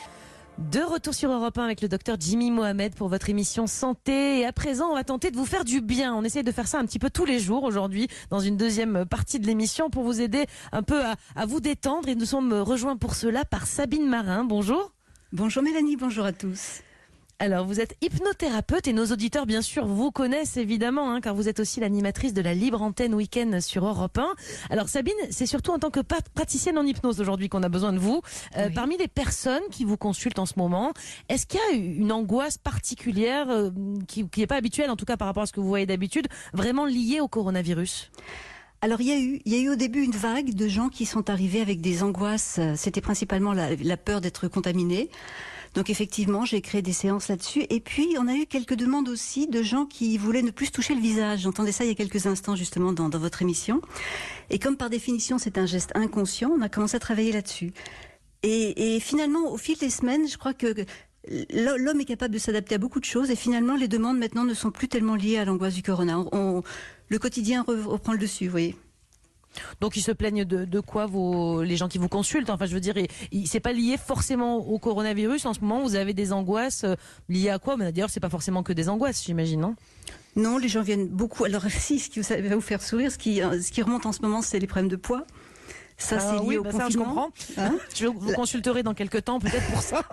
De retour sur Europe un avec le docteur Jimmy Mohamed pour votre émission Santé. Et à présent, on va tenter de vous faire du bien. On essaie de faire ça un petit peu tous les jours aujourd'hui dans une deuxième partie de l'émission pour vous aider un peu à, à vous détendre. Et nous sommes rejoints pour cela par Sabine Marin. Bonjour. Bonjour Mélanie, bonjour à tous. Alors, vous êtes hypnothérapeute et nos auditeurs, bien sûr, vous connaissent évidemment, hein, car vous êtes aussi l'animatrice de la Libre Antenne Week-end sur Europe un. Alors, Sabine, c'est surtout en tant que praticienne en hypnose aujourd'hui qu'on a besoin de vous. Euh, Oui. Parmi les personnes qui vous consultent en ce moment, est-ce qu'il y a une angoisse particulière euh, qui n'est pas habituelle, en tout cas par rapport à ce que vous voyez d'habitude, vraiment liée au coronavirus ? Alors il y a eu, il y a eu au début une vague de gens qui sont arrivés avec des angoisses. C'était principalement la, la peur d'être contaminés. Donc effectivement, j'ai créé des séances là-dessus. Et puis on a eu quelques demandes aussi de gens qui voulaient ne plus se toucher le visage. J'entendais ça il y a quelques instants justement dans, dans votre émission. Et comme par définition c'est un geste inconscient, on a commencé à travailler là-dessus. Et, et finalement, au fil des semaines, je crois que l'homme est capable de s'adapter à beaucoup de choses. Et finalement, les demandes maintenant ne sont plus tellement liées à l'angoisse du corona. On, on, le quotidien reprend le dessus, vous voyez. Donc ils se plaignent de, de quoi vos, les gens qui vous consultent? Enfin, je veux dire, il, c'est pas lié forcément au coronavirus. En ce moment, vous avez des angoisses euh, liées à quoi? Mais d'ailleurs, c'est pas forcément que des angoisses, j'imagine, non? Non, les gens viennent beaucoup. Alors si, ce qui va vous faire sourire, ce qui, ce qui remonte en ce moment, c'est les problèmes de poids. Ça, Ah c'est lié oui, au bah confinement. ça, je comprends. Hein Je vous La- consulterai dans quelques temps, peut-être pour ça.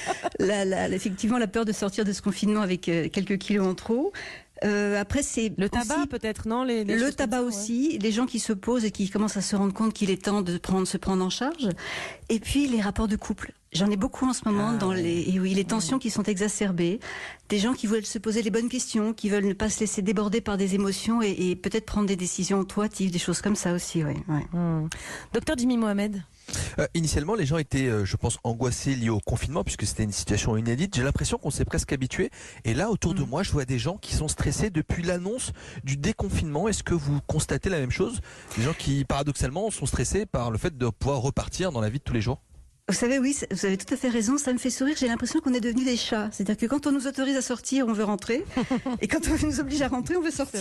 la, la, effectivement, la peur de sortir de ce confinement avec euh, quelques kilos en trop. Euh, après, c'est Le tabac, aussi- peut-être, non? les, les Le choses tabac comme ça, ouais. aussi, les gens qui se posent et qui commencent à se rendre compte qu'il est temps de prendre, se prendre en charge. Et puis les rapports de couple. J'en ai beaucoup en ce moment Ah, dans ouais. les, et oui, les tensions qui sont exacerbées. Des gens qui veulent se poser les bonnes questions, qui veulent ne pas se laisser déborder par des émotions et, et peut-être prendre des décisions intuitives, des choses comme ça aussi, ouais, ouais. Hmm. Docteur Jimmy Mohamed. Euh, initialement, les gens étaient, euh, je pense, angoissés liés au confinement puisque c'était une situation inédite. J'ai l'impression qu'on s'est presque habitué. Et là, autour de Mm. moi, je vois des gens qui sont stressés depuis l'annonce du déconfinement. Est-ce que vous constatez la même chose? Des gens qui, paradoxalement, sont stressés par le fait de pouvoir repartir dans la vie de tous les jours. Vous savez, oui, vous avez tout à fait raison. Ça me fait sourire. J'ai l'impression qu'on est devenus des chats. C'est-à-dire que quand on nous autorise à sortir, on veut rentrer. Et quand on nous oblige à rentrer, on veut sortir.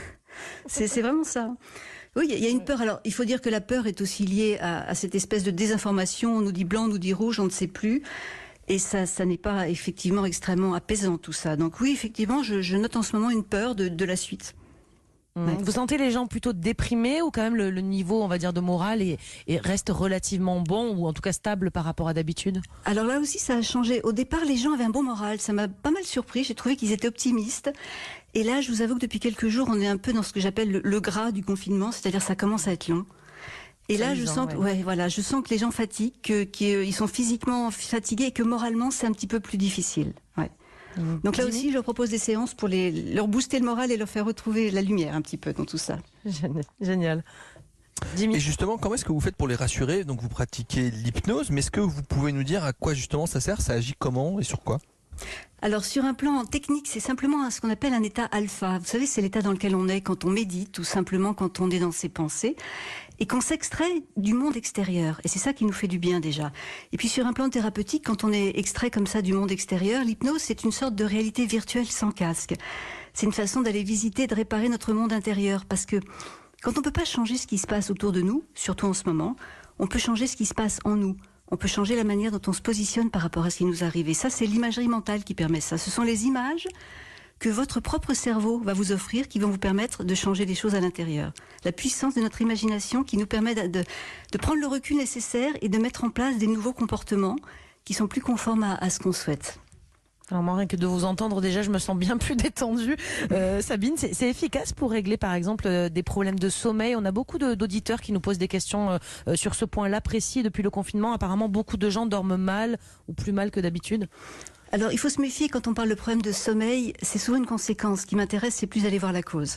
C'est c'est vraiment ça. Oui, il y a une peur. Alors, il faut dire que la peur est aussi liée à, à cette espèce de désinformation. On nous dit blanc, on nous dit rouge, on ne sait plus. Et ça, ça n'est pas effectivement extrêmement apaisant, tout ça. Donc oui, effectivement, je, je note en ce moment une peur de, de la suite. Hmm. Ouais. Vous sentez les gens plutôt déprimés ou quand même le, le niveau, on va dire, de morale est, est- reste relativement bon ou en tout cas stable par rapport à d'habitude? Alors là aussi, ça a changé. Au départ, les gens avaient un bon moral. Ça m'a pas mal surpris. J'ai trouvé qu'ils étaient optimistes. Et là, je vous avoue que depuis quelques jours, on est un peu dans ce que j'appelle le, le gras du confinement, c'est-à-dire ça commence à être long. Et C'est là, je amusant, sens que, ouais. ouais, voilà, je sens que les gens fatiguent, que, qu'ils sont physiquement fatigués et que moralement, c'est un petit peu plus difficile. Ouais. Hmm. Donc là Jimmy aussi, je leur propose des séances pour les, leur booster le moral et leur faire retrouver la lumière un petit peu dans tout ça. Génial. Génial. Jimmy. Et justement, comment est-ce que vous faites pour les rassurer? Donc, vous pratiquez l'hypnose, mais est-ce que vous pouvez nous dire à quoi justement ça sert? Ça agit comment et sur quoi? Alors sur un plan technique, c'est simplement ce qu'on appelle un état alpha. Vous savez, c'est l'état dans lequel on est quand on médite, tout simplement quand on est dans ses pensées, et qu'on s'extrait du monde extérieur. Et c'est ça qui nous fait du bien déjà. Et puis sur un plan thérapeutique, quand on est extrait comme ça du monde extérieur, l'hypnose, c'est une sorte de réalité virtuelle sans casque. C'est une façon d'aller visiter, de réparer notre monde intérieur. Parce que quand on ne peut pas changer ce qui se passe autour de nous, surtout en ce moment, on peut changer ce qui se passe en nous. On peut changer la manière dont on se positionne par rapport à ce qui nous arrive. Et ça, c'est l'imagerie mentale qui permet ça. Ce sont les images que votre propre cerveau va vous offrir qui vont vous permettre de changer les choses à l'intérieur. La puissance de notre imagination qui nous permet de, de, de prendre le recul nécessaire et de mettre en place des nouveaux comportements qui sont plus conformes à, à ce qu'on souhaite. Alors moi, rien que de vous entendre, déjà, je me sens bien plus détendue. Euh, Sabine, c'est, c'est efficace pour régler, par exemple, euh, des problèmes de sommeil. On a beaucoup de, d'auditeurs qui nous posent des questions euh, sur ce point-là précis. Depuis le confinement, apparemment, beaucoup de gens dorment mal ou plus mal que d'habitude. Alors, il faut se méfier quand on parle de problème de sommeil. C'est souvent une conséquence. Ce qui m'intéresse, c'est plus d'aller voir la cause.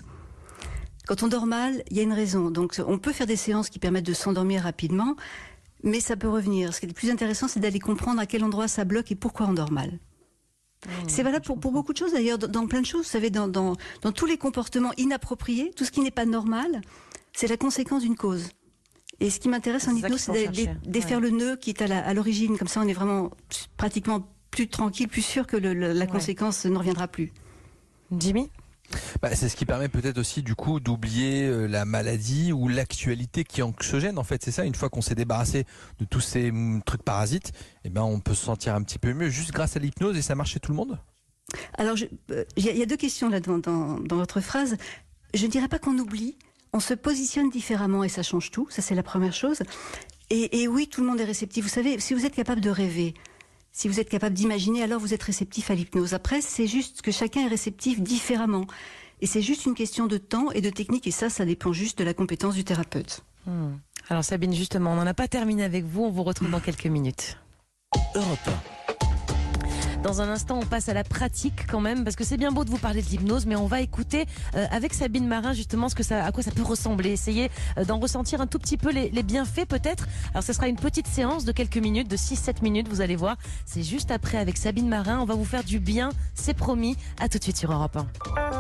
Quand on dort mal, il y a une raison. Donc, on peut faire des séances qui permettent de s'endormir rapidement, mais ça peut revenir. Ce qui est le plus intéressant, c'est d'aller comprendre à quel endroit ça bloque et pourquoi on dort mal. C'est valable pour, pour beaucoup de choses d'ailleurs, dans, dans plein de choses. Vous savez, dans, dans, dans tous les comportements inappropriés, tout ce qui n'est pas normal, c'est la conséquence d'une cause. Et ce qui m'intéresse en hypnose, c'est de défaire ouais. le nœud qui est à, la, à l'origine. Comme ça, on est vraiment pratiquement plus tranquille, plus sûr que le, le, la ouais. conséquence ne reviendra plus. Jimmy ? Bah, c'est ce qui permet peut-être aussi du coup d'oublier euh, la maladie ou l'actualité qui est anxiogène. En fait, c'est ça. Une fois qu'on s'est débarrassé de tous ces mm, trucs parasites, eh ben on peut se sentir un petit peu mieux juste grâce à l'hypnose et ça marche chez tout le monde. Alors, il euh, y, y a deux questions là dans, dans, dans votre phrase. Je ne dirais pas qu'on oublie. On se positionne différemment et ça change tout. Ça, c'est la première chose. Et, et oui, tout le monde est réceptif. Vous savez, si vous êtes capable de rêver, si vous êtes capable d'imaginer, alors vous êtes réceptif à l'hypnose. Après, c'est juste que chacun est réceptif différemment. Et c'est juste une question de temps et de technique. Et ça, ça dépend juste de la compétence du thérapeute. Hmm. Alors Sabine, justement, on n'en a pas terminé avec vous. On vous retrouve dans quelques minutes. Europe un. Dans un instant, on passe à la pratique quand même, parce que c'est bien beau de vous parler de l'hypnose, mais on va écouter euh, avec Sabine Marin justement ce que ça, à quoi ça peut ressembler. Essayer euh, d'en ressentir un tout petit peu les, les bienfaits peut-être. Alors ce sera une petite séance de quelques minutes, de six sept minutes, vous allez voir. C'est juste après avec Sabine Marin. On va vous faire du bien, c'est promis. À tout de suite sur Europe un.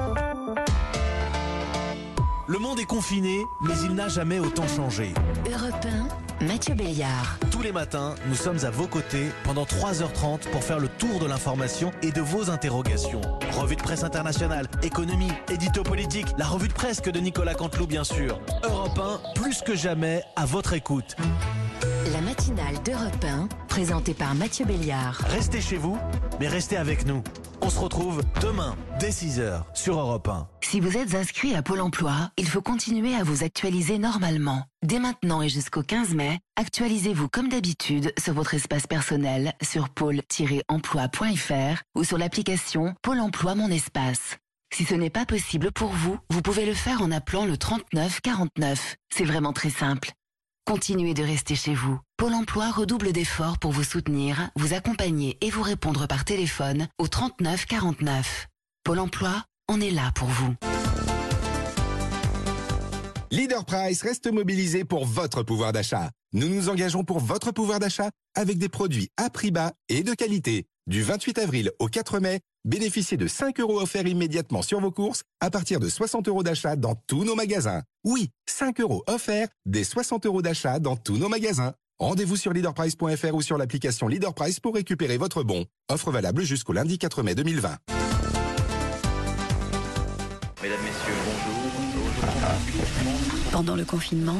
Le monde est confiné, mais il n'a jamais autant changé. Europe un, Mathieu Béliard. Tous les matins, nous sommes à vos côtés pendant trois heures trente pour faire le tour de l'information et de vos interrogations. Revue de presse internationale, économie, édito politique, la revue de presse de Nicolas Canteloup bien sûr. Europe un, plus que jamais, à votre écoute. La matinale d'Europe un, présentée par Mathieu Béliard. Restez chez vous, mais restez avec nous. On se retrouve demain, dès six heures, sur Europe un. Si vous êtes inscrit à Pôle emploi, il faut continuer à vous actualiser normalement. Dès maintenant et jusqu'au quinze mai, actualisez-vous comme d'habitude sur votre espace personnel sur pôle tiret emploi point f r ou sur l'application Pôle emploi Mon Espace. Si ce n'est pas possible pour vous, vous pouvez le faire en appelant le trente-neuf quarante-neuf. C'est vraiment très simple. Continuez de rester chez vous. Pôle emploi redouble d'efforts pour vous soutenir, vous accompagner et vous répondre par téléphone au trente-neuf quarante-neuf. Pôle emploi, on est là pour vous. Leader Price reste mobilisé pour votre pouvoir d'achat. Nous nous engageons pour votre pouvoir d'achat avec des produits à prix bas et de qualité. Du vingt-huit avril au quatre mai, bénéficiez de cinq euros offerts immédiatement sur vos courses à partir de soixante euros d'achat dans tous nos magasins. Oui, cinq euros offerts des soixante euros d'achat dans tous nos magasins. Rendez-vous sur leader price point f r ou sur l'application Leader Price pour récupérer votre bon. Offre valable jusqu'au lundi quatre mai deux mille vingt. Mesdames, Messieurs, bonjour. Pendant le confinement,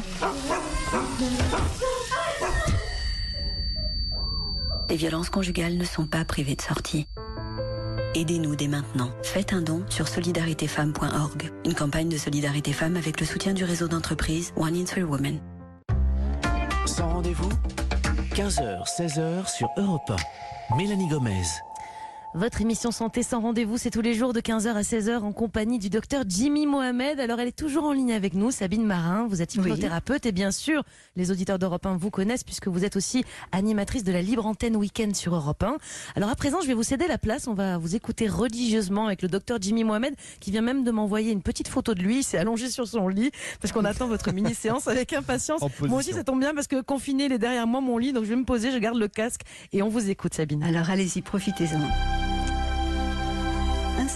les violences conjugales ne sont pas privées de sortie. Aidez-nous dès maintenant. Faites un don sur solidarité femmes point org. Une campagne de solidarité femmes avec le soutien du réseau d'entreprises One in Three Women. Sans rendez-vous, quinze heures, seize heures sur Europe un. Mélanie Gomez. Votre émission Santé sans rendez-vous, c'est tous les jours de quinze heures à seize heures en compagnie du docteur Jimmy Mohamed. Alors, elle est toujours en ligne avec nous, Sabine Marin. Vous êtes hypnothérapeute oui. et bien sûr, les auditeurs d'Europe un vous connaissent puisque vous êtes aussi animatrice de la Libre Antenne Week-end sur Europe un. Alors, à présent, je vais vous céder la place. On va vous écouter religieusement avec le docteur Jimmy Mohamed qui vient même de m'envoyer une petite photo de lui. Il s'est allongé sur son lit parce qu'on attend votre mini-séance avec impatience. Moi aussi, ça tombe bien parce que confiné, il est derrière moi, mon lit. Donc, je vais me poser, je garde le casque et on vous écoute, Sabine. Alors, allez-y, profitez-en.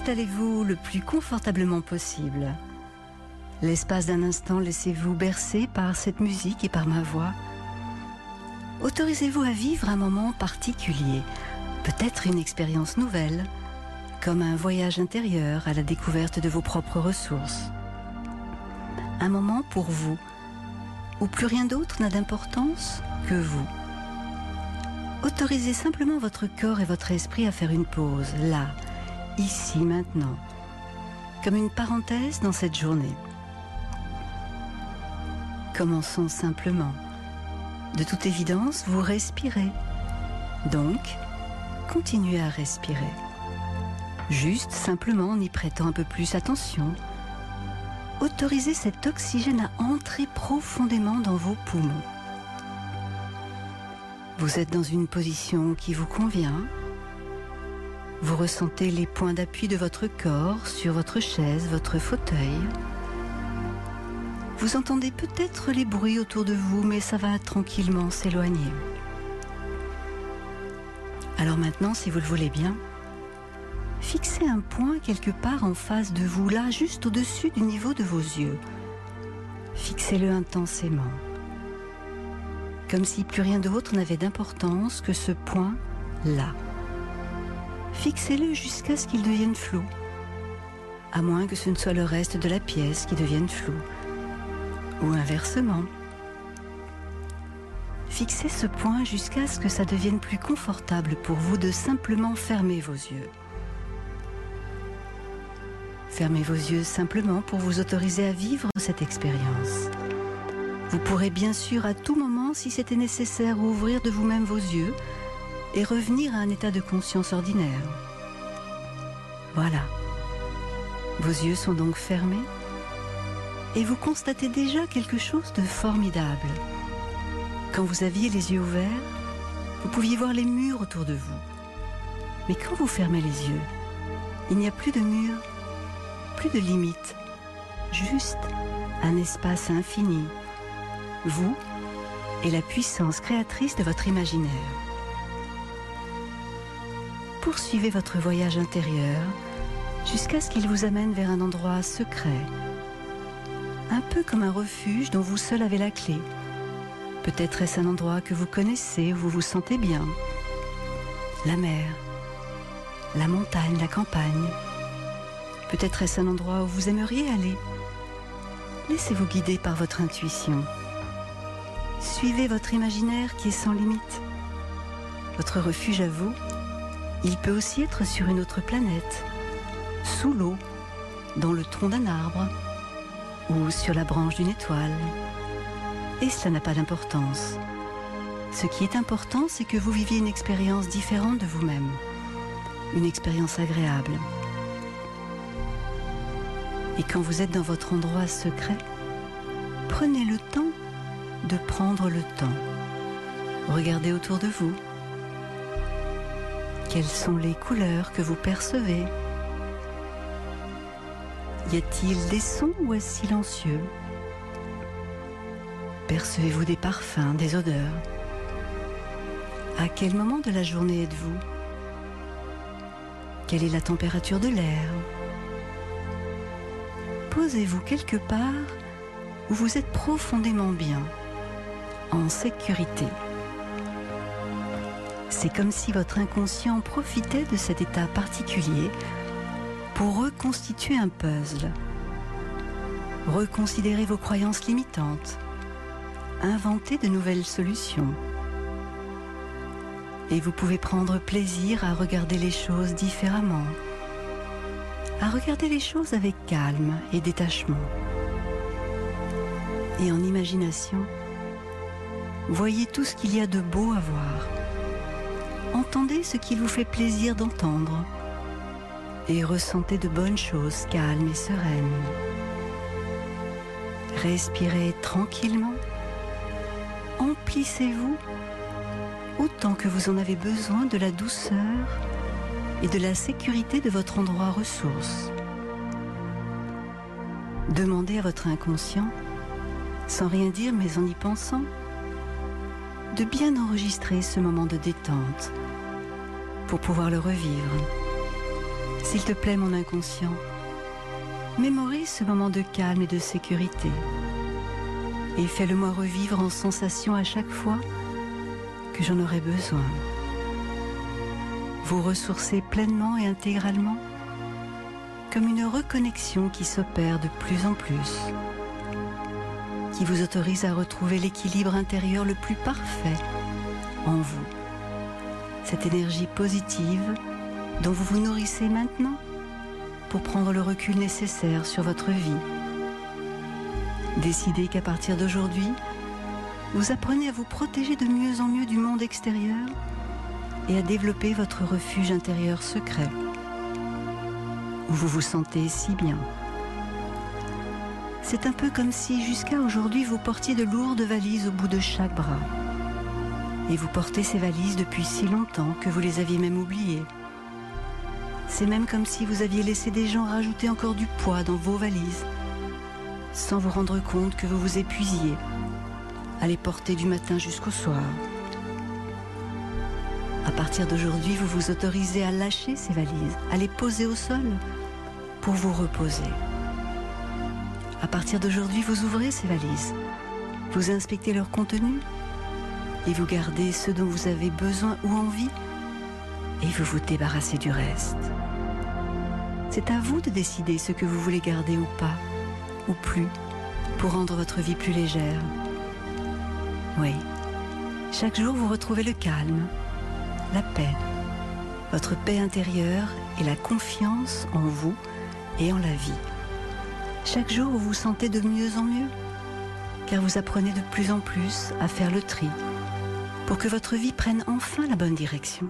Installez-vous le plus confortablement possible. L'espace d'un instant, laissez-vous bercer par cette musique et par ma voix. Autorisez-vous à vivre un moment particulier, peut-être une expérience nouvelle, comme un voyage intérieur à la découverte de vos propres ressources. Un moment pour vous, où plus rien d'autre n'a d'importance que vous. Autorisez simplement votre corps et votre esprit à faire une pause, là, ici, maintenant, comme une parenthèse dans cette journée. Commençons simplement. De toute évidence, vous respirez. Donc, continuez à respirer. Juste, simplement, en y prêtant un peu plus attention. Autorisez cet oxygène à entrer profondément dans vos poumons. Vous êtes dans une position qui vous convient. Vous ressentez les points d'appui de votre corps sur votre chaise, votre fauteuil. Vous entendez peut-être les bruits autour de vous, mais ça va tranquillement s'éloigner. Alors maintenant, si vous le voulez bien, fixez un point quelque part en face de vous, là, juste au-dessus du niveau de vos yeux. Fixez-le intensément, comme si plus rien d'autre n'avait d'importance que ce point-là. Fixez-le jusqu'à ce qu'il devienne flou, à moins que ce ne soit le reste de la pièce qui devienne flou. Ou inversement. Fixez ce point jusqu'à ce que ça devienne plus confortable pour vous de simplement fermer vos yeux. Fermez vos yeux simplement pour vous autoriser à vivre cette expérience. Vous pourrez bien sûr à tout moment, si c'était nécessaire, ouvrir de vous-même vos yeux et revenir à un état de conscience ordinaire. Voilà. Vos yeux sont donc fermés. Et vous constatez déjà quelque chose de formidable. Quand vous aviez les yeux ouverts, vous pouviez voir les murs autour de vous. Mais quand vous fermez les yeux, il n'y a plus de murs, plus de limites, juste un espace infini. Vous et la puissance créatrice de votre imaginaire. Poursuivez votre voyage intérieur jusqu'à ce qu'il vous amène vers un endroit secret. Un peu comme un refuge dont vous seul avez la clé. Peut-être est-ce un endroit que vous connaissez, où vous vous sentez bien. La mer, la montagne, la campagne. Peut-être est-ce un endroit où vous aimeriez aller. Laissez-vous guider par votre intuition. Suivez votre imaginaire qui est sans limite. Votre refuge à vous, il peut aussi être sur une autre planète, sous l'eau, dans le tronc d'un arbre, ou sur la branche d'une étoile. Et cela n'a pas d'importance. Ce qui est important, c'est que vous viviez une expérience différente de vous-même. Une expérience agréable. Et quand vous êtes dans votre endroit secret, prenez le temps de prendre le temps. Regardez autour de vous. Quelles sont les couleurs que vous percevez ? Y a-t-il des sons ou est-ce silencieux ? Percevez-vous des parfums, des odeurs ? À quel moment de la journée êtes-vous ? Quelle est la température de l'air ? Posez-vous quelque part où vous êtes profondément bien, en sécurité. C'est comme si votre inconscient profitait de cet état particulier pour reconstituer un puzzle, reconsidérer vos croyances limitantes, inventer de nouvelles solutions. Et vous pouvez prendre plaisir à regarder les choses différemment, à regarder les choses avec calme et détachement. Et en imagination, voyez tout ce qu'il y a de beau à voir. Entendez ce qu'il vous fait plaisir d'entendre. Et ressentez de bonnes choses calmes et sereines. Respirez tranquillement. Emplissez-vous autant que vous en avez besoin de la douceur et de la sécurité de votre endroit ressource. Demandez à votre inconscient, sans rien dire mais en y pensant, de bien enregistrer ce moment de détente pour pouvoir le revivre. S'il te plaît, mon inconscient, mémorise ce moment de calme et de sécurité et fais-le-moi revivre en sensation à chaque fois que j'en aurai besoin. Vous ressourcez pleinement et intégralement comme une reconnexion qui s'opère de plus en plus, qui vous autorise à retrouver l'équilibre intérieur le plus parfait en vous. Cette énergie positive dont vous vous nourrissez maintenant pour prendre le recul nécessaire sur votre vie. Décidez qu'à partir d'aujourd'hui, vous apprenez à vous protéger de mieux en mieux du monde extérieur et à développer votre refuge intérieur secret, où vous vous sentez si bien. C'est un peu comme si jusqu'à aujourd'hui vous portiez de lourdes valises au bout de chaque bras. Et vous portez ces valises depuis si longtemps que vous les aviez même oubliées. C'est même comme si vous aviez laissé des gens rajouter encore du poids dans vos valises, sans vous rendre compte que vous vous épuisiez à les porter du matin jusqu'au soir. À partir d'aujourd'hui, vous vous autorisez à lâcher ces valises, à les poser au sol pour vous reposer. À partir d'aujourd'hui, vous ouvrez ces valises, vous inspectez leur contenu et vous gardez ce dont vous avez besoin ou envie et vous vous débarrassez du reste. C'est à vous de décider ce que vous voulez garder ou pas, ou plus, pour rendre votre vie plus légère. Oui, chaque jour vous retrouvez le calme, la paix, votre paix intérieure et la confiance en vous et en la vie. Chaque jour vous vous sentez de mieux en mieux, car vous apprenez de plus en plus à faire le tri, pour que votre vie prenne enfin la bonne direction.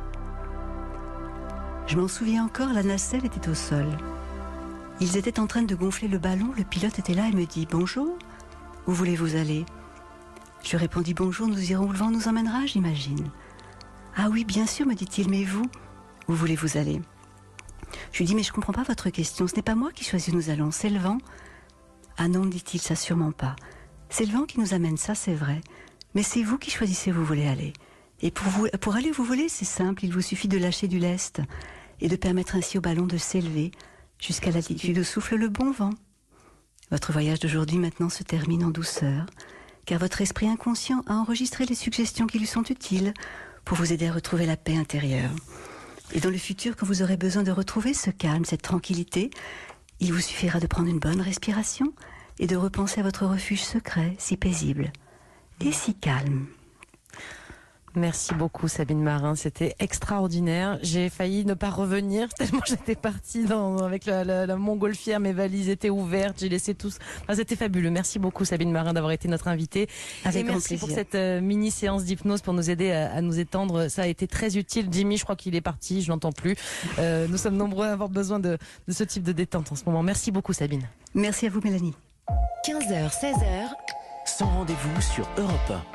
Je m'en souviens encore, la nacelle était au sol. Ils étaient en train de gonfler le ballon, le pilote était là et me dit « Bonjour, où voulez-vous aller ?» Je lui répondis « Bonjour, nous irons où le vent nous emmènera, j'imagine. »« Ah oui, bien sûr, me dit-il, mais vous, où voulez-vous aller ?» Je lui dis « Mais je ne comprends pas votre question, ce n'est pas moi qui choisis où nous allons, c'est le vent. »« Ah non, me dit-il, ça sûrement pas. C'est le vent qui nous amène, ça c'est vrai. Mais c'est vous qui choisissez où vous voulez aller. Et pour, vous, pour aller où vous voulez, c'est simple, il vous suffit de lâcher du lest et de permettre ainsi au ballon de s'élever jusqu'à l'altitude où souffle le bon vent. Votre voyage d'aujourd'hui maintenant se termine en douceur, car votre esprit inconscient a enregistré les suggestions qui lui sont utiles pour vous aider à retrouver la paix intérieure. Et dans le futur, quand vous aurez besoin de retrouver ce calme, cette tranquillité, il vous suffira de prendre une bonne respiration et de repenser à votre refuge secret, si paisible et si calme. Merci beaucoup Sabine Marin, c'était extraordinaire. J'ai failli ne pas revenir tellement j'étais partie dans, avec la, la, la montgolfière, mes valises étaient ouvertes, j'ai laissé tous. Enfin, c'était fabuleux. Merci beaucoup Sabine Marin d'avoir été notre invitée. Avec Et merci pour cette euh, mini séance d'hypnose pour nous aider à, à nous étendre. Ça a été très utile. Jimmy, je crois qu'il est parti, je l'entends plus. Euh, nous sommes nombreux à avoir besoin de, de ce type de détente en ce moment. Merci beaucoup Sabine. Merci à vous Mélanie. quinze heures, seize heures. Sans rendez-vous sur Europe un.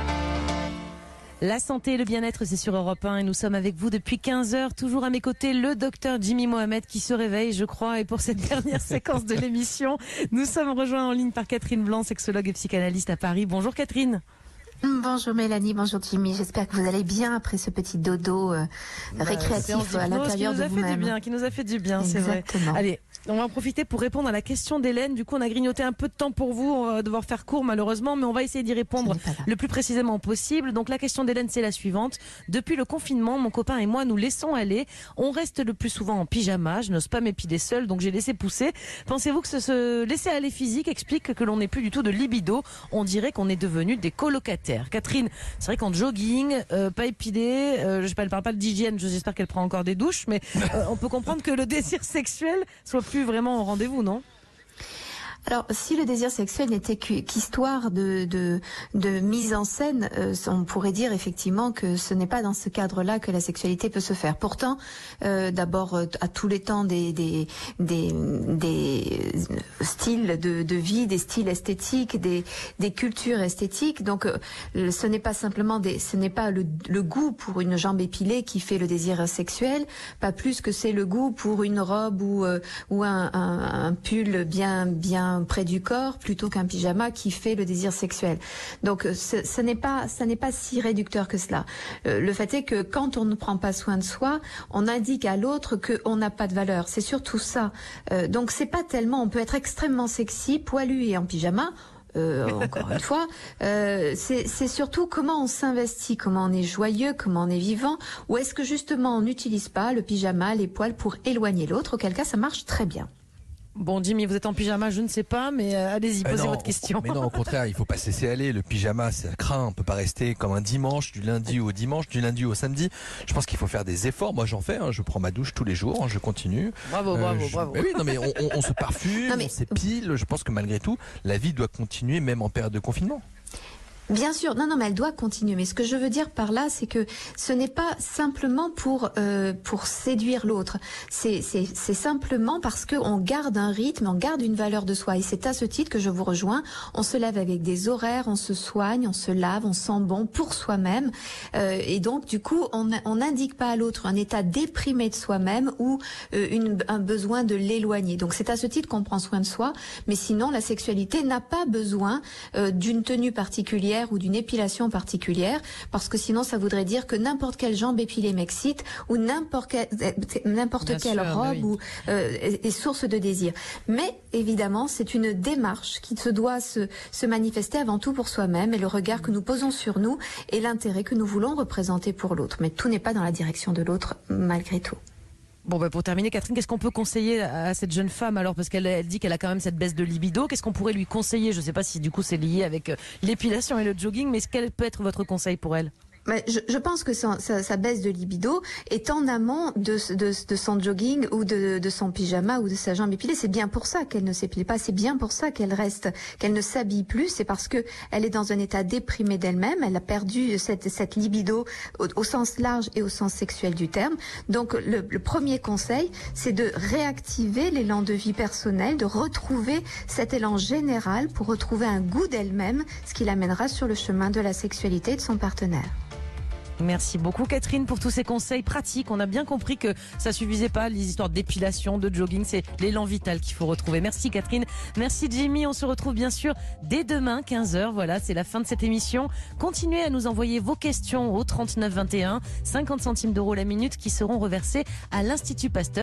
La santé et le bien-être, c'est sur Europe un et nous sommes avec vous depuis quinze heures. Toujours à mes côtés, le docteur Jimmy Mohamed qui se réveille, je crois. Et pour cette dernière séquence de l'émission, nous sommes rejoints en ligne par Catherine Blanc, sexologue et psychanalyste à Paris. Bonjour Catherine. Bonjour Mélanie, bonjour Jimmy. J'espère que vous allez bien après ce petit dodo euh, bah, récréatif à l'intérieur de vous-même. Qui nous a fait du bien, c'est vrai. Allez, on va en profiter pour répondre à la question d'Hélène. Du coup, on a grignoté un peu de temps pour vous. On va devoir faire court malheureusement, mais on va essayer d'y répondre le plus précisément possible. Donc la question d'Hélène, c'est la suivante. Depuis le confinement, mon copain et moi nous laissons aller. On reste le plus souvent en pyjama. Je n'ose pas m'épiler seule, donc j'ai laissé pousser. Pensez-vous que ce, ce laisser aller physique explique que l'on n'est plus du tout de libido? On dirait qu'on est devenu des colocataires. Catherine, c'est vrai qu'en jogging, euh, pas épilé, euh, je ne parle pas d'hygiène, j'espère qu'elle prend encore des douches, mais euh, on peut comprendre que le désir sexuel soit plus vraiment au rendez-vous, non ? Alors, si le désir sexuel n'était qu'histoire de, de, de mise en scène, euh, on pourrait dire effectivement que ce n'est pas dans ce cadre-là que la sexualité peut se faire. Pourtant, euh, d'abord, à tous les temps des, des, des, des styles de, de vie, des styles esthétiques, des, des cultures esthétiques. Donc, euh, ce n'est pas simplement des, ce n'est pas le, le goût pour une jambe épilée qui fait le désir sexuel, pas plus que c'est le goût pour une robe ou, euh, ou un, un, un pull bien, bien tient près du corps plutôt qu'un pyjama qui fait le désir sexuel. Donc ce, ce n'est pas, ça n'est pas si réducteur que cela. Euh, le fait est que quand on ne prend pas soin de soi, on indique à l'autre qu'on n'a pas de valeur. C'est surtout ça. Euh, donc c'est pas tellement, on peut être extrêmement sexy, poilu et en pyjama. Euh, encore une fois, euh, c'est, c'est surtout comment on s'investit, comment on est joyeux, comment on est vivant, ou est-ce que justement on n'utilise pas le pyjama, les poils pour éloigner l'autre, auquel cas ça marche très bien. Bon, Jimmy, vous êtes en pyjama, je ne sais pas, mais euh, allez-y, posez euh non, votre question. Mais non, au contraire, il faut pas se laisser aller. Le pyjama, ça craint. On peut pas rester comme un dimanche, du lundi au dimanche, du lundi au samedi. Je pense qu'il faut faire des efforts. Moi, j'en fais. Hein. Je prends ma douche tous les jours. Hein. Je continue. Bravo, bravo, euh, je... bravo. Mais oui, non, mais on, on, on se parfume, non, mais... on s'épile. Je pense que malgré tout, la vie doit continuer, même en période de confinement. Bien sûr, non, non, mais elle doit continuer. Mais ce que je veux dire par là, c'est que ce n'est pas simplement pour euh, pour séduire l'autre. C'est c'est c'est simplement parce que on garde un rythme, on garde une valeur de soi. Et c'est à ce titre que je vous rejoins. On se lève avec des horaires, on se soigne, on se lave, on sent bon pour soi-même. Euh, et donc, du coup, on on n'indique pas à l'autre un état déprimé de soi-même ou euh, une un besoin de l'éloigner. Donc, c'est à ce titre qu'on prend soin de soi. Mais sinon, la sexualité n'a pas besoin euh, d'une tenue particulière ou d'une épilation particulière, parce que sinon ça voudrait dire que n'importe quelle jambe épilée m'excite ou n'importe quelle, n'importe quelle sûr, robe oui. ou, euh, est, est source de désir. Mais évidemment, c'est une démarche qui se doit se, se manifester avant tout pour soi-même et le regard que nous posons sur nous et l'intérêt que nous voulons représenter pour l'autre. Mais tout n'est pas dans la direction de l'autre malgré tout. Bon, bah pour terminer, Catherine, qu'est-ce qu'on peut conseiller à cette jeune femme alors, parce qu'elle elle dit qu'elle a quand même cette baisse de libido. Qu'est-ce qu'on pourrait lui conseiller? Je ne sais pas si du coup c'est lié avec l'épilation et le jogging, mais quel peut être votre conseil pour elle? Mais je, je pense que sa, sa, sa baisse de libido est en amont de, de, de son jogging ou de, de son pyjama ou de sa jambe épilée. C'est bien pour ça qu'elle ne s'épile pas. C'est bien pour ça qu'elle reste, qu'elle ne s'habille plus. C'est parce que elle est dans un état déprimé d'elle-même. Elle a perdu cette, cette libido au, au sens large et au sens sexuel du terme. Donc le, le premier conseil, c'est de réactiver l'élan de vie personnelle, de retrouver cet élan général pour retrouver un goût d'elle-même, ce qui l'amènera sur le chemin de la sexualité et de son partenaire. Merci beaucoup Catherine pour tous ces conseils pratiques. On a bien compris que ça suffisait pas, les histoires d'épilation, de jogging, c'est l'élan vital qu'il faut retrouver. Merci Catherine, merci Jimmy. On se retrouve bien sûr dès demain quinze heures. Voilà, c'est la fin de cette émission. Continuez à nous envoyer vos questions au trente-neuf vingt et un, cinquante centimes d'euros la minute qui seront reversés à l'Institut Pasteur.